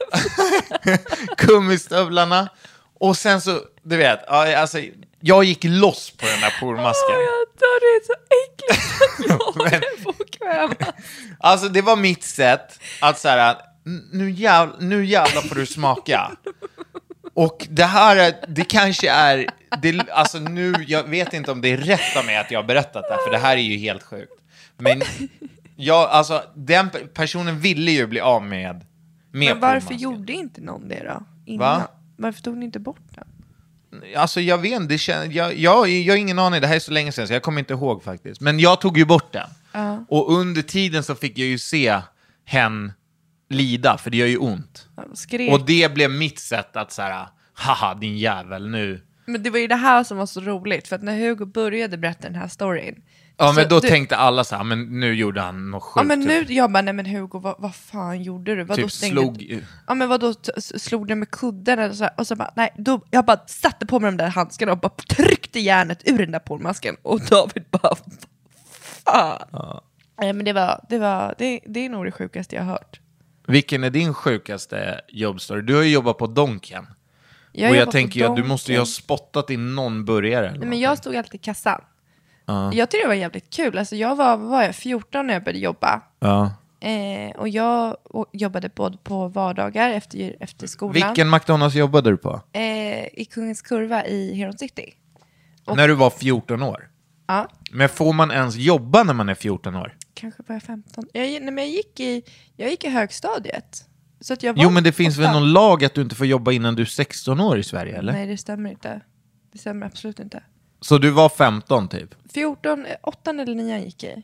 [SPEAKER 5] Gummistövlarna. Och sen så, du vet, alltså, jag gick loss på den där pormasken.
[SPEAKER 6] Oh, jag tar det är så äckligt att jag
[SPEAKER 5] Men,
[SPEAKER 6] är påkväm.
[SPEAKER 5] Alltså det var mitt sätt att så här, nu, jävla, nu jävla får du smaka. Och det här är, det kanske är, det, alltså nu, jag vet inte om det är rätt av mig att jag har berättat det här, för det här är ju helt sjukt. Men jag, alltså, den personen ville ju bli av med, med
[SPEAKER 6] Men varför
[SPEAKER 5] pormasken.
[SPEAKER 6] gjorde inte någon det då? Innan?
[SPEAKER 5] Va?
[SPEAKER 6] Varför tog ni inte bort den?
[SPEAKER 5] Alltså jag vet, det kän, jag, jag, jag har ingen aning, det här är så länge sedan så jag kommer inte ihåg faktiskt. Men jag tog ju bort den.
[SPEAKER 6] Uh.
[SPEAKER 5] Och under tiden så fick jag ju se hen lida, för det gör ju ont.
[SPEAKER 6] Skrek.
[SPEAKER 5] Och det blev mitt sätt att så här: haha din jävel nu.
[SPEAKER 6] Men det var ju det här som var så roligt, för att när Hugo började berätta den här storyn.
[SPEAKER 5] Ja, men då
[SPEAKER 6] du...
[SPEAKER 5] tänkte alla så här, men nu gjorde han något sjukt.
[SPEAKER 6] Ja, men nu, jag bara, nej men Hugo, vad, vad fan gjorde du? Vad
[SPEAKER 5] typ
[SPEAKER 6] då stängde...
[SPEAKER 5] slog...
[SPEAKER 6] Ja, men vad då t- slog du med kudden eller så här, och så bara, nej, då, jag bara satte på mig de där handskarna och bara tryckte järnet ur den där pormasken. Och David bara, fan. Ja. Nej, men det var, det var, det, det är nog det sjukaste jag har hört.
[SPEAKER 5] Vilken är din sjukaste jobbstory? Du har ju jobbat på Donken.
[SPEAKER 6] Jag
[SPEAKER 5] och jag tänker ju att du måste ju ha spottat i någon burgare.
[SPEAKER 6] Nej, men jag stod alltid i kassan.
[SPEAKER 5] Uh.
[SPEAKER 6] Jag tyckte det var jävligt kul. Alltså jag var, var jag fjorton när jag började jobba.
[SPEAKER 5] Uh.
[SPEAKER 6] Eh, och jag och jobbade både på vardagar efter, efter skolan.
[SPEAKER 5] Vilken McDonalds jobbade du på?
[SPEAKER 6] Eh, I Kungens Kurva i Heron City. Och,
[SPEAKER 5] när du var fjorton år?
[SPEAKER 6] Ja.
[SPEAKER 5] Men får man ens jobba när man är fjorton år?
[SPEAKER 6] Kanske var jag femton. Jag, nej, men jag, gick i, jag gick i högstadiet. Så att jag var
[SPEAKER 5] jo, men det finns
[SPEAKER 6] åtta.
[SPEAKER 5] väl någon lag att du inte får jobba innan du är sexton år i Sverige, eller?
[SPEAKER 6] Nej, det stämmer inte. Det stämmer absolut inte.
[SPEAKER 5] Så du var femton typ?
[SPEAKER 6] fjorton, åttan eller nian gick jag i.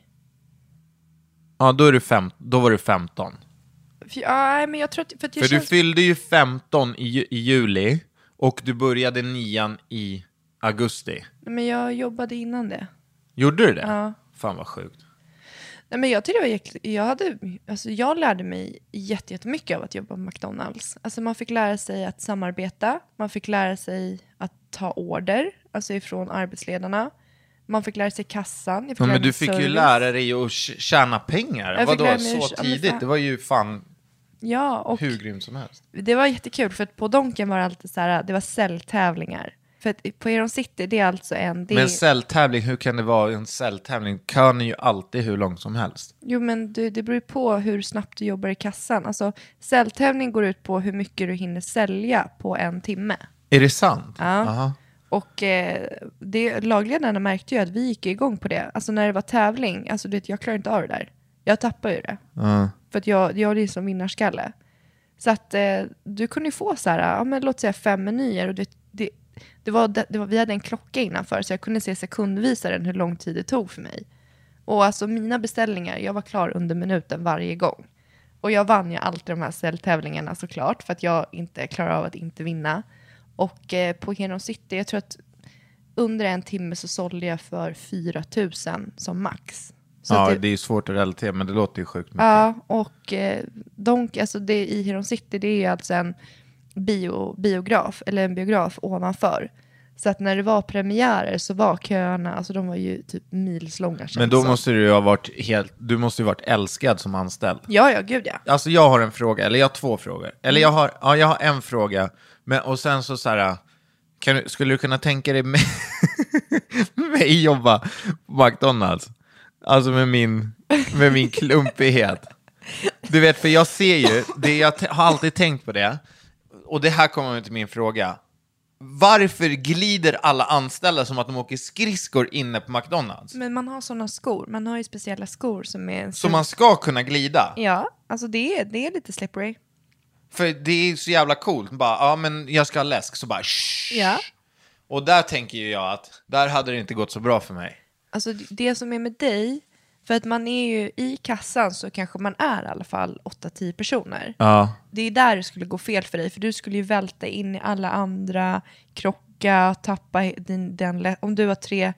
[SPEAKER 5] Ja, då, är du fem, då var du femton.
[SPEAKER 6] F- ja, men jag tror att... För, att jag
[SPEAKER 5] för
[SPEAKER 6] känns...
[SPEAKER 5] du fyllde ju femton i, i juli och du började nian i augusti.
[SPEAKER 6] Men jag jobbade innan det.
[SPEAKER 5] Gjorde du det?
[SPEAKER 6] Ja.
[SPEAKER 5] Fan vad sjukt.
[SPEAKER 6] Nej, men jag tyckte det var jäkligt, jag hade, alltså jag lärde mig jätte, jättemycket av att jobba på McDonalds. Alltså man fick lära sig att samarbeta, man fick lära sig att ta order, alltså ifrån arbetsledarna. Man fick lära sig kassan. Jag fick
[SPEAKER 5] ja,
[SPEAKER 6] lära
[SPEAKER 5] men
[SPEAKER 6] mig
[SPEAKER 5] du fick
[SPEAKER 6] service.
[SPEAKER 5] ju lära dig att tjäna pengar. Vadå, så
[SPEAKER 6] mig,
[SPEAKER 5] tidigt?
[SPEAKER 6] Ja,
[SPEAKER 5] det var ju fan
[SPEAKER 6] ja, och
[SPEAKER 5] hur grymt som helst.
[SPEAKER 6] Det var jättekul, för att på Donken var det alltid så här, det var säljtävlingar. För att på Heron City, det är alltså en... Det
[SPEAKER 5] men
[SPEAKER 6] är...
[SPEAKER 5] säljtävling, hur kan det vara en säljtävling? Kön är ju alltid hur långt som helst.
[SPEAKER 6] Jo, men det, det beror ju på hur snabbt du jobbar i kassan. Alltså, säljtävling går ut på hur mycket du hinner sälja på en timme.
[SPEAKER 5] Är det sant?
[SPEAKER 6] Ja.
[SPEAKER 5] Aha.
[SPEAKER 6] Och eh, det, lagledarna märkte ju att vi gick igång på det. Alltså när det var tävling, alltså du vet, jag klarar inte av det där. Jag tappar ju det.
[SPEAKER 5] Uh.
[SPEAKER 6] För att jag, jag är ju som vinnarskalle. Så att eh, du kunde ju få så här, ja, men låt säga fem menyer. Och det, det, det, var, det var, vi hade en klocka innanför, så jag kunde se sekundvisaren hur lång tid det tog för mig. Och alltså mina beställningar, jag var klar under minuten varje gång. Och jag vann ju alltid de här säljtävlingarna såklart, för att jag inte klarar av att inte vinna. Och eh, på Heron City, jag tror att under en timme så sålde jag för fyra tusen som max. Så
[SPEAKER 5] ja,
[SPEAKER 6] det,
[SPEAKER 5] det är svårt att relatera, men det låter ju sjukt mycket.
[SPEAKER 6] Ja, och eh, Donk, alltså det i Heron City, det är ju alltså en bio, biograf, eller en biograf ovanför. Så att när det var premiärer så var köerna, alltså de var ju typ milslånga.
[SPEAKER 5] Men då
[SPEAKER 6] så.
[SPEAKER 5] måste du ju ha varit helt, du måste ju varit älskad som anställd.
[SPEAKER 6] Ja, ja, gud ja.
[SPEAKER 5] Alltså jag har en fråga, eller jag har två frågor. Eller jag har, ja, jag har en fråga, men, och sen så så här, kan du, skulle du kunna tänka dig mig, mig jobba på McDonalds? Alltså med min, med min klumpighet. Du vet, för jag ser ju, det, jag t- har alltid tänkt på det. Och det här kommer till min fråga. Varför glider alla anställda som att de åker skridskor inne på McDonalds?
[SPEAKER 6] Men man har sådana skor, man har ju speciella skor som är...
[SPEAKER 5] Så man ska kunna glida?
[SPEAKER 6] Ja, alltså det är, det är lite slippery.
[SPEAKER 5] För det är så jävla coolt. Bara, ja men jag ska ha läsk, så bara shh.
[SPEAKER 6] Ja.
[SPEAKER 5] Och där tänker ju jag att där hade det inte gått så bra för mig.
[SPEAKER 6] Alltså det som är med dig, för att man är ju i kassan så kanske man är i alla fall åtta till tio personer.
[SPEAKER 5] Ja.
[SPEAKER 6] Det är där det skulle gå fel för dig, för du skulle ju välta in i alla andra, krocka, tappa din, den, om du har tre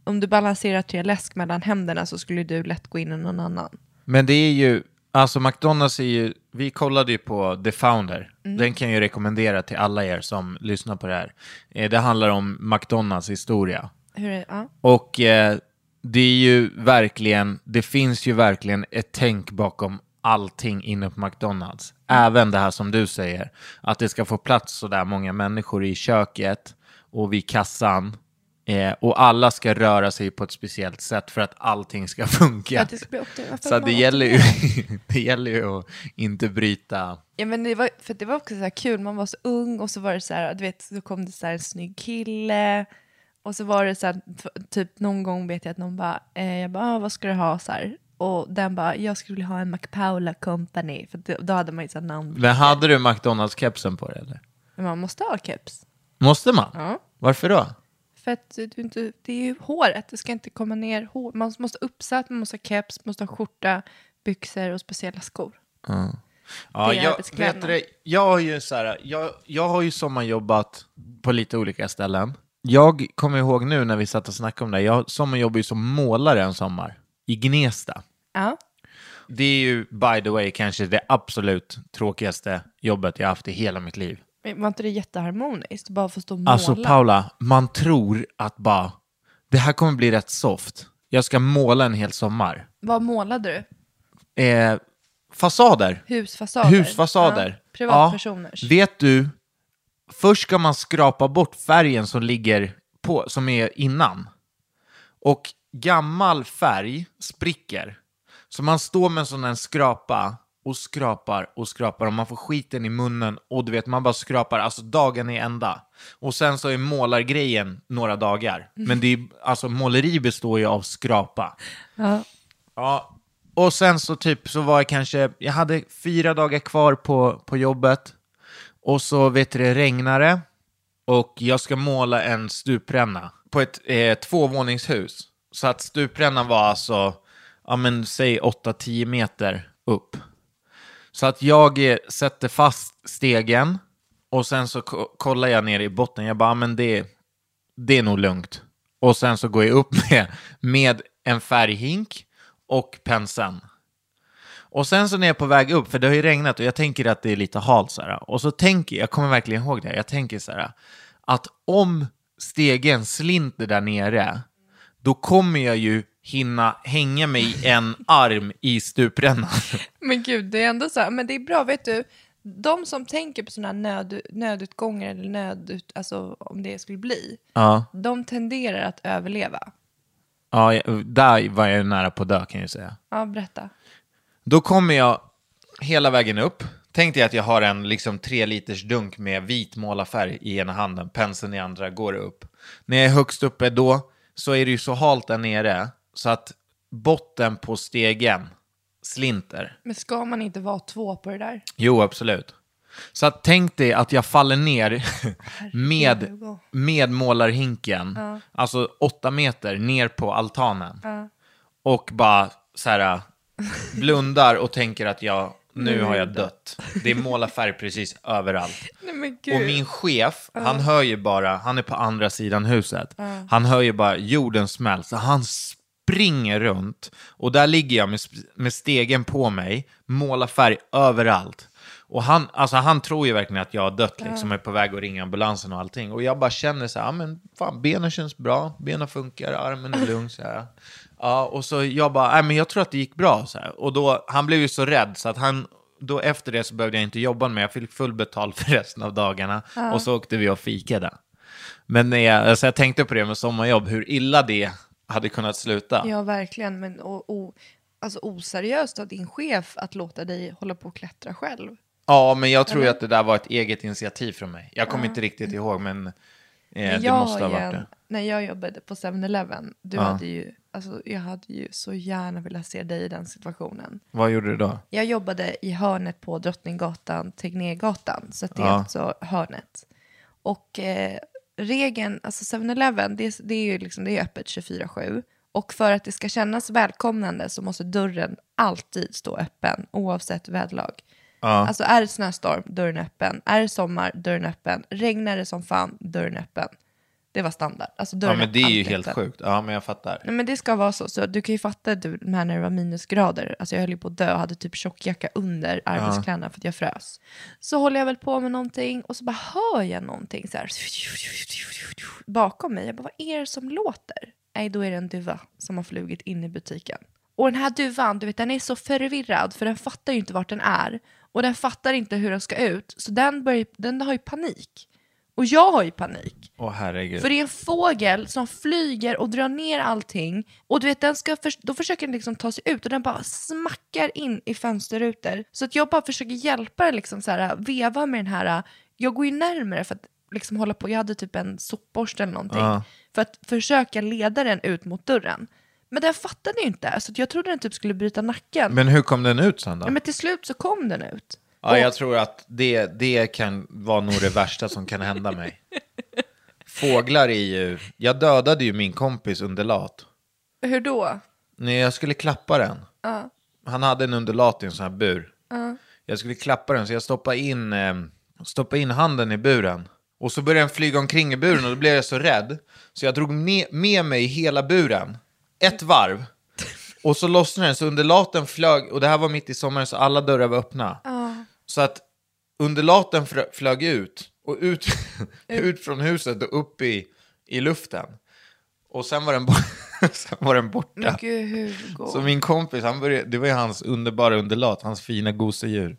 [SPEAKER 6] om du balanserar tre läsk mellan händerna så skulle du lätt gå in i någon annan.
[SPEAKER 5] Men det är ju, alltså McDonald's är ju, vi kollade ju på The Founder.
[SPEAKER 6] Mm.
[SPEAKER 5] Den kan jag ju rekommendera till alla er som lyssnar på det här. Eh, det handlar om McDonald's historia.
[SPEAKER 6] Hur är det? Ja.
[SPEAKER 5] Och eh, det är ju verkligen, det finns ju verkligen ett tänk bakom allting inne på McDonald's. Även det här som du säger, att det ska få plats så där många människor i köket och vid kassan. Eh, och alla ska röra sig på ett speciellt sätt för att allting ska funka.
[SPEAKER 6] Att det ska bli optimalt.
[SPEAKER 5] Så det gäller, ju, det gäller ju att inte bryta.
[SPEAKER 6] Ja, men det var, för det var också så här kul, man var så ung och så var det så här, du vet, så kom det så här en snygg kille och så var det så här, typ någon gång vet jag att någon bara, eh, jag bara, ah, vad ska du ha så här? Och den bara, jag skulle vilja ha en McPaula Company, för det, då hade man ju så här namn.
[SPEAKER 5] Men hade du McDonald's-kepsen på det eller?
[SPEAKER 6] Men man måste ha keps.
[SPEAKER 5] Måste man?
[SPEAKER 6] Ja.
[SPEAKER 5] Varför då?
[SPEAKER 6] För att du inte, det är ju håret, det ska inte komma ner hår. Man måste ha uppsatt, man måste ha keps, man måste ha skjorta, byxor och speciella skor.
[SPEAKER 5] Mm. Ja, jag, vet du, jag har ju så här, jag, jag har ju sommarjobbat på lite olika ställen. Jag kommer ihåg nu när vi satt och snackade om det. Jag sommarjobbade ju som målare en sommar i Gnesta.
[SPEAKER 6] Ja.
[SPEAKER 5] Det är ju, by the way, kanske det absolut tråkigaste jobbet jag haft i hela mitt liv.
[SPEAKER 6] Men var inte det jätteharmoniskt? Bara få stå och måla.
[SPEAKER 5] Alltså Paula, man tror att bara, det här kommer bli rätt soft. Jag ska måla en hel sommar.
[SPEAKER 6] Vad målade du?
[SPEAKER 5] Eh, fasader.
[SPEAKER 6] Husfasader.
[SPEAKER 5] Husfasader.
[SPEAKER 6] Ja, privatpersoners.
[SPEAKER 5] Ja, vet du, först ska man skrapa bort färgen som ligger på, som är innan. Och gammal färg spricker. Så man står med en sån här skrapa och skrapar och skrapar och man får skiten i munnen och du vet, man bara skrapar, alltså dagen är ända. Och sen så är målargrejen några dagar. Mm. Men det är, alltså måleri består ju av skrapa.
[SPEAKER 6] Ja.
[SPEAKER 5] Ja. Och sen så typ så var jag kanske, jag hade fyra dagar kvar på, på jobbet. Och så vet du det, regnare. Och jag ska måla en stupränna på ett eh, tvåvåningshus. Så att stuprännan var alltså, ja men säg åtta till tio meter upp. Så att jag eh, sätter fast stegen. Och sen så ko- kollar jag ner i botten. Jag bara, men det, det är nog lugnt. Och sen så går jag upp med, med en färghink och penseln. Och sen så när jag är på väg upp, för det har ju regnat och jag tänker att det är lite halt så här. Och så tänker jag, jag kommer verkligen ihåg det, jag tänker så här, att om stegen slinter där nere, då kommer jag ju hinna hänga mig i en arm i stuprännan.
[SPEAKER 6] Men gud, det är ändå så här, men det är bra, vet du, de som tänker på sådana här nöd, nödutgångar eller nödut, alltså om det skulle bli,
[SPEAKER 5] ja.
[SPEAKER 6] De tenderar att överleva.
[SPEAKER 5] Ja, där var jag nära på dö kan jag säga.
[SPEAKER 6] Ja, berätta.
[SPEAKER 5] Då kommer jag hela vägen upp. Tänkte jag att jag har en liksom tre liters dunk med vit målarfärg i ena handen, penseln i andra, går upp. När jag är högst uppe då så är det ju så halt där nere så att botten på stegen slinter.
[SPEAKER 6] Men ska man inte vara två på det där?
[SPEAKER 5] Jo, absolut. Så att tänk dig att jag faller ner med, med målarhinken, ja. Alltså åtta meter ner på altanen. Ja. Och bara så här blundar och tänker att jag, nu har jag dött. Det är målarfärg precis överallt.
[SPEAKER 6] Nej,
[SPEAKER 5] och min chef,
[SPEAKER 6] ja.
[SPEAKER 5] han hör ju bara, han är på andra sidan huset.
[SPEAKER 6] Ja.
[SPEAKER 5] Han hör ju bara jorden smäll. Så han springer runt. Och där ligger jag med, med stegen på mig. Målarfärg överallt. Och han, alltså han tror ju verkligen att jag har dött liksom, är på väg att ringa ambulansen och allting. Och jag bara känner så här, ja men fan, benen känns bra, benen funkar, armen är lugn så här. Ja, och så jag bara, nej men jag tror att det gick bra så här. Och då, han blev ju så rädd så att han, då efter det så behövde jag inte jobba med, jag fick full betalt för resten av dagarna. Ja. Och så åkte vi och fikade. Men när jag, alltså jag tänkte på det med sommarjobb, hur illa det hade kunnat sluta.
[SPEAKER 6] Ja, verkligen, men och, och, alltså oseriöst av din chef att låta dig hålla på och klättra själv.
[SPEAKER 5] Ja, men jag tror ju att det där var ett eget initiativ från mig. Jag kommer ja. inte riktigt ihåg, men eh, det måste ha varit en, det.
[SPEAKER 6] När jag jobbade på seven eleven, du ja. hade ju, alltså, jag hade ju så gärna velat se dig i den situationen.
[SPEAKER 5] Vad gjorde du då?
[SPEAKER 6] Jag jobbade i hörnet på Drottninggatan, Tegnérgatan, så att det är
[SPEAKER 5] ja.
[SPEAKER 6] alltså hörnet. Och eh, regeln, alltså seven eleven, det, det är ju liksom, det är öppet tjugofyra sju. Och för att det ska kännas välkomnande så måste dörren alltid stå öppen, oavsett väderlag. Ja. Alltså är det snöstorm, dörren öppen. Är det sommar, dörren öppen. Regnar det som fan, dörren öppen. Det var standard. Alltså,
[SPEAKER 5] ja, men det är ju helt sjukt. Ja, men jag fattar.
[SPEAKER 6] Nej, men det ska vara så. Så du kan ju fatta du, de här när det var minusgrader. Alltså jag höll ju på att dö och hade typ tjockjacka under arbetskläderna ja. för att jag frös. Så håller jag väl på med någonting och så bara hör jag någonting så här bakom mig. Jag bara, vad är det som låter? Nej, då är det en duva som har flugit in i butiken. Och den här duvan, du vet, den är så förvirrad för den fattar ju inte vart den är. Och den fattar inte hur den ska ut. Så den, börjar, den har ju panik. Och jag har ju panik.
[SPEAKER 5] Åh, herregud.
[SPEAKER 6] För det är en fågel som flyger och drar ner allting. Och du vet, den ska för, då försöker den liksom ta sig ut. Och den bara smackar in i fönsterrutor. Så att jag bara försöker hjälpa den liksom så här, veva med den här. Jag går ju närmare för att liksom hålla på. Jag hade typ en sopborste eller någonting. Uh. För att försöka leda den ut mot dörren. Men den fattade ju inte. Så jag trodde den typ skulle bryta nacken.
[SPEAKER 5] Men hur kom den ut sen då?
[SPEAKER 6] Ja, men till slut så kom den ut.
[SPEAKER 5] Ja, och jag tror att det, det kan vara nog det värsta som kan hända mig. Fåglar är ju... Jag dödade ju min kompis undulat.
[SPEAKER 6] Hur då?
[SPEAKER 5] Nej, jag skulle klappa den.
[SPEAKER 6] Uh.
[SPEAKER 5] Han hade en undulat i en sån här bur.
[SPEAKER 6] Uh.
[SPEAKER 5] Jag skulle klappa den så jag stoppade in, eh, stoppade in handen i buren. Och så började den flyga omkring i buren och då blev jag så rädd. Så jag drog med, med mig hela buren. Ett varv. Och så lossnade den så undulaten flög. Och det här var mitt i sommaren så alla dörrar var öppna.
[SPEAKER 6] Uh.
[SPEAKER 5] Så att undulaten flög ut. Och ut, ut från huset och upp i, i luften. Och sen var den, bo- sen var den borta.
[SPEAKER 6] Men gud, Hugo.
[SPEAKER 5] Så min kompis, han började, det var ju hans underbara undulat. Hans fina gosedjur.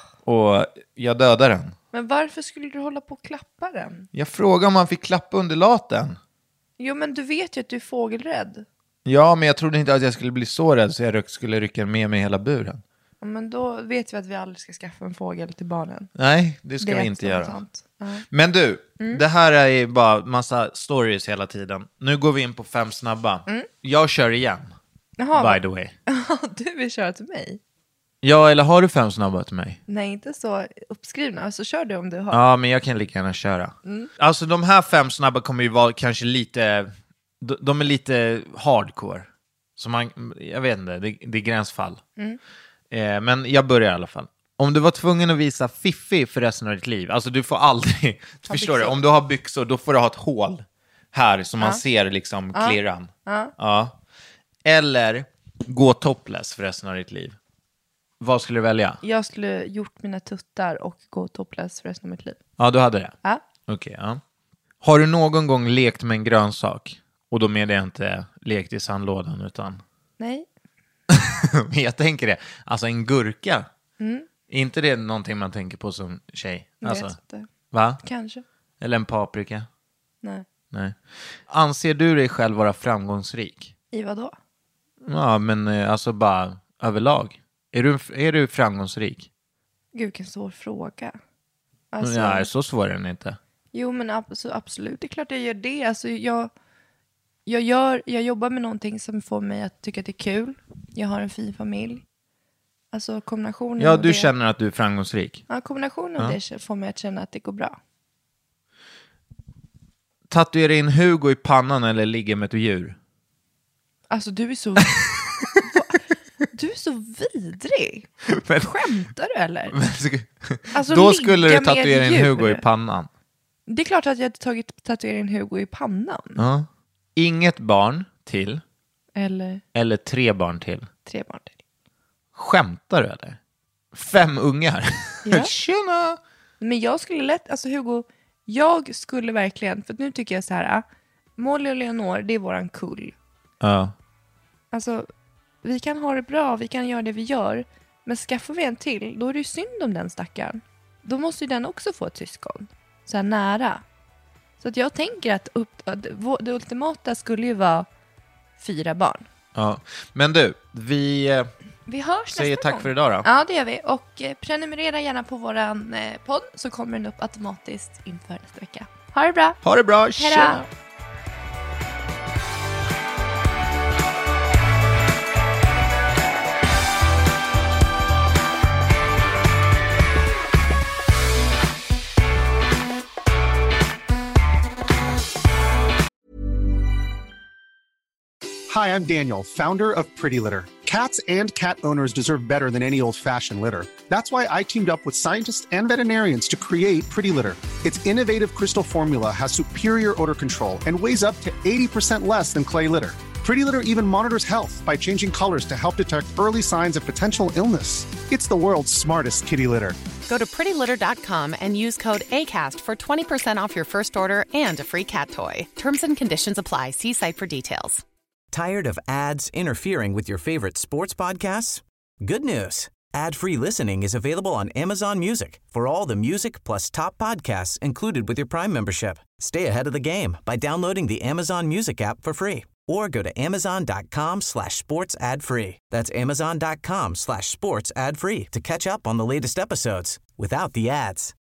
[SPEAKER 5] Och jag dödade den.
[SPEAKER 6] Men varför skulle du hålla på och klappa den?
[SPEAKER 5] Jag frågade om han fick klappa undulaten.
[SPEAKER 6] Jo, men du vet ju att du är fågelrädd.
[SPEAKER 5] Ja, men jag trodde inte att jag skulle bli så rädd så jag skulle rycka med mig hela buren.
[SPEAKER 6] Ja, men då vet vi att vi aldrig ska skaffa en fågel till barnen.
[SPEAKER 5] Nej, det ska det vi inte göra.
[SPEAKER 6] Uh-huh.
[SPEAKER 5] Men du, mm. det här är bara massa stories hela tiden. Nu går vi in på fem snabba. Mm. Jag kör igen.
[SPEAKER 6] Jaha,
[SPEAKER 5] by the way.
[SPEAKER 6] Du vill köra till mig?
[SPEAKER 5] Ja, eller har du fem snabba till mig?
[SPEAKER 6] Nej, inte så uppskrivna. Så kör du om du har.
[SPEAKER 5] Ja, men jag kan lika gärna köra. Mm. Alltså de här fem snabba kommer ju vara kanske lite... De är lite hardcore. Så man, jag vet inte, det, det är gränsfall. Mm. Eh, men jag börjar i alla fall. Om du var tvungen att visa fiffi för resten av ditt liv. Alltså du får aldrig... förstår du? Om du har byxor, då får du ha ett hål här som man ja. ser liksom klirran.
[SPEAKER 6] Ja.
[SPEAKER 5] Ja. Eller gå topless för resten av ditt liv. Vad skulle du välja?
[SPEAKER 6] Jag skulle gjort mina tuttar och gå topless för resten av mitt liv.
[SPEAKER 5] Ja, du hade det?
[SPEAKER 6] Ja.
[SPEAKER 5] Okej, okay, ja. Har du någon gång lekt med en grönsak? Och då menar jag inte lekt i sandlådan utan...
[SPEAKER 6] Nej.
[SPEAKER 5] Men jag tänker det. Alltså en gurka.
[SPEAKER 6] Mm.
[SPEAKER 5] Är inte det någonting man tänker på som tjej?
[SPEAKER 6] Jag
[SPEAKER 5] alltså,
[SPEAKER 6] vet inte.
[SPEAKER 5] Va?
[SPEAKER 6] Kanske.
[SPEAKER 5] Eller en paprika?
[SPEAKER 6] Nej.
[SPEAKER 5] Nej. Anser du dig själv vara framgångsrik?
[SPEAKER 6] I vad då?
[SPEAKER 5] Ja, men alltså bara överlag. Är du, är du framgångsrik?
[SPEAKER 6] Gud, vilken svår fråga. Alltså...
[SPEAKER 5] Nej, så svår är den inte.
[SPEAKER 6] Jo, men abs- absolut. Det är klart jag gör det. Alltså, jag, jag, gör, jag jobbar med någonting som får mig att tycka att det är kul. Jag har en fin familj. Alltså kombinationen
[SPEAKER 5] Ja,
[SPEAKER 6] av
[SPEAKER 5] du
[SPEAKER 6] det,
[SPEAKER 5] känner att du är framgångsrik.
[SPEAKER 6] Ja, kombinationen av ja. det får mig att känna att det går bra.
[SPEAKER 5] Tatuera in Hugo i pannan eller ligga med ett djur?
[SPEAKER 6] Alltså, du är så... Du är så vidrig. Men, skämtar du eller? Men, alltså,
[SPEAKER 5] då skulle du tatuera in Hugo i pannan.
[SPEAKER 6] Det är klart att jag hade tagit tatuera in Hugo i pannan.
[SPEAKER 5] Ja. Inget barn till.
[SPEAKER 6] Eller?
[SPEAKER 5] Eller tre barn till.
[SPEAKER 6] Tre barn till.
[SPEAKER 5] Skämtar du eller? Fem ungar.
[SPEAKER 6] Ja.
[SPEAKER 5] Tjena!
[SPEAKER 6] Men jag skulle lätt, alltså Hugo, jag skulle verkligen, för nu tycker jag så här, Molly och Leonor, det är våran kull.
[SPEAKER 5] Ja.
[SPEAKER 6] Alltså, vi kan ha det bra, vi kan göra det vi gör. Men skaffar vi en till, då är det ju synd om den stackaren. Då måste ju den också få ett syskon. Så här nära. Så att jag tänker att, upp, att det ultimata skulle ju vara fyra barn.
[SPEAKER 5] Ja, men du, vi,
[SPEAKER 6] vi hörs
[SPEAKER 5] säger tack
[SPEAKER 6] gång.
[SPEAKER 5] för idag då.
[SPEAKER 6] Ja, det gör vi. Och eh, prenumerera gärna på våran eh, podd så kommer den upp automatiskt inför nästa vecka. Ha det bra!
[SPEAKER 5] Ha det bra!
[SPEAKER 6] Hej då!
[SPEAKER 10] Hi, I'm Daniel, founder of Pretty Litter. Cats and cat owners deserve better than any old-fashioned litter. That's why I teamed up with scientists and veterinarians to create Pretty Litter. Its innovative crystal formula has superior odor control and weighs up to eighty percent less than clay litter. Pretty Litter even monitors health by changing colors to help detect early signs of potential illness. It's the world's smartest kitty litter.
[SPEAKER 11] Go to pretty litter dot com and use code ACAST for twenty percent off your first order and a free cat toy. Terms and conditions apply. See site for details.
[SPEAKER 8] Tired of ads interfering with your favorite sports podcasts? Good news. Ad-free listening is available on Amazon Music for all the music plus top podcasts included with your Prime membership. Stay ahead of the game by downloading the Amazon Music app for free or go to amazon.com slash sports ad free. That's amazon.com slash sports ad free to catch up on the latest episodes without the ads.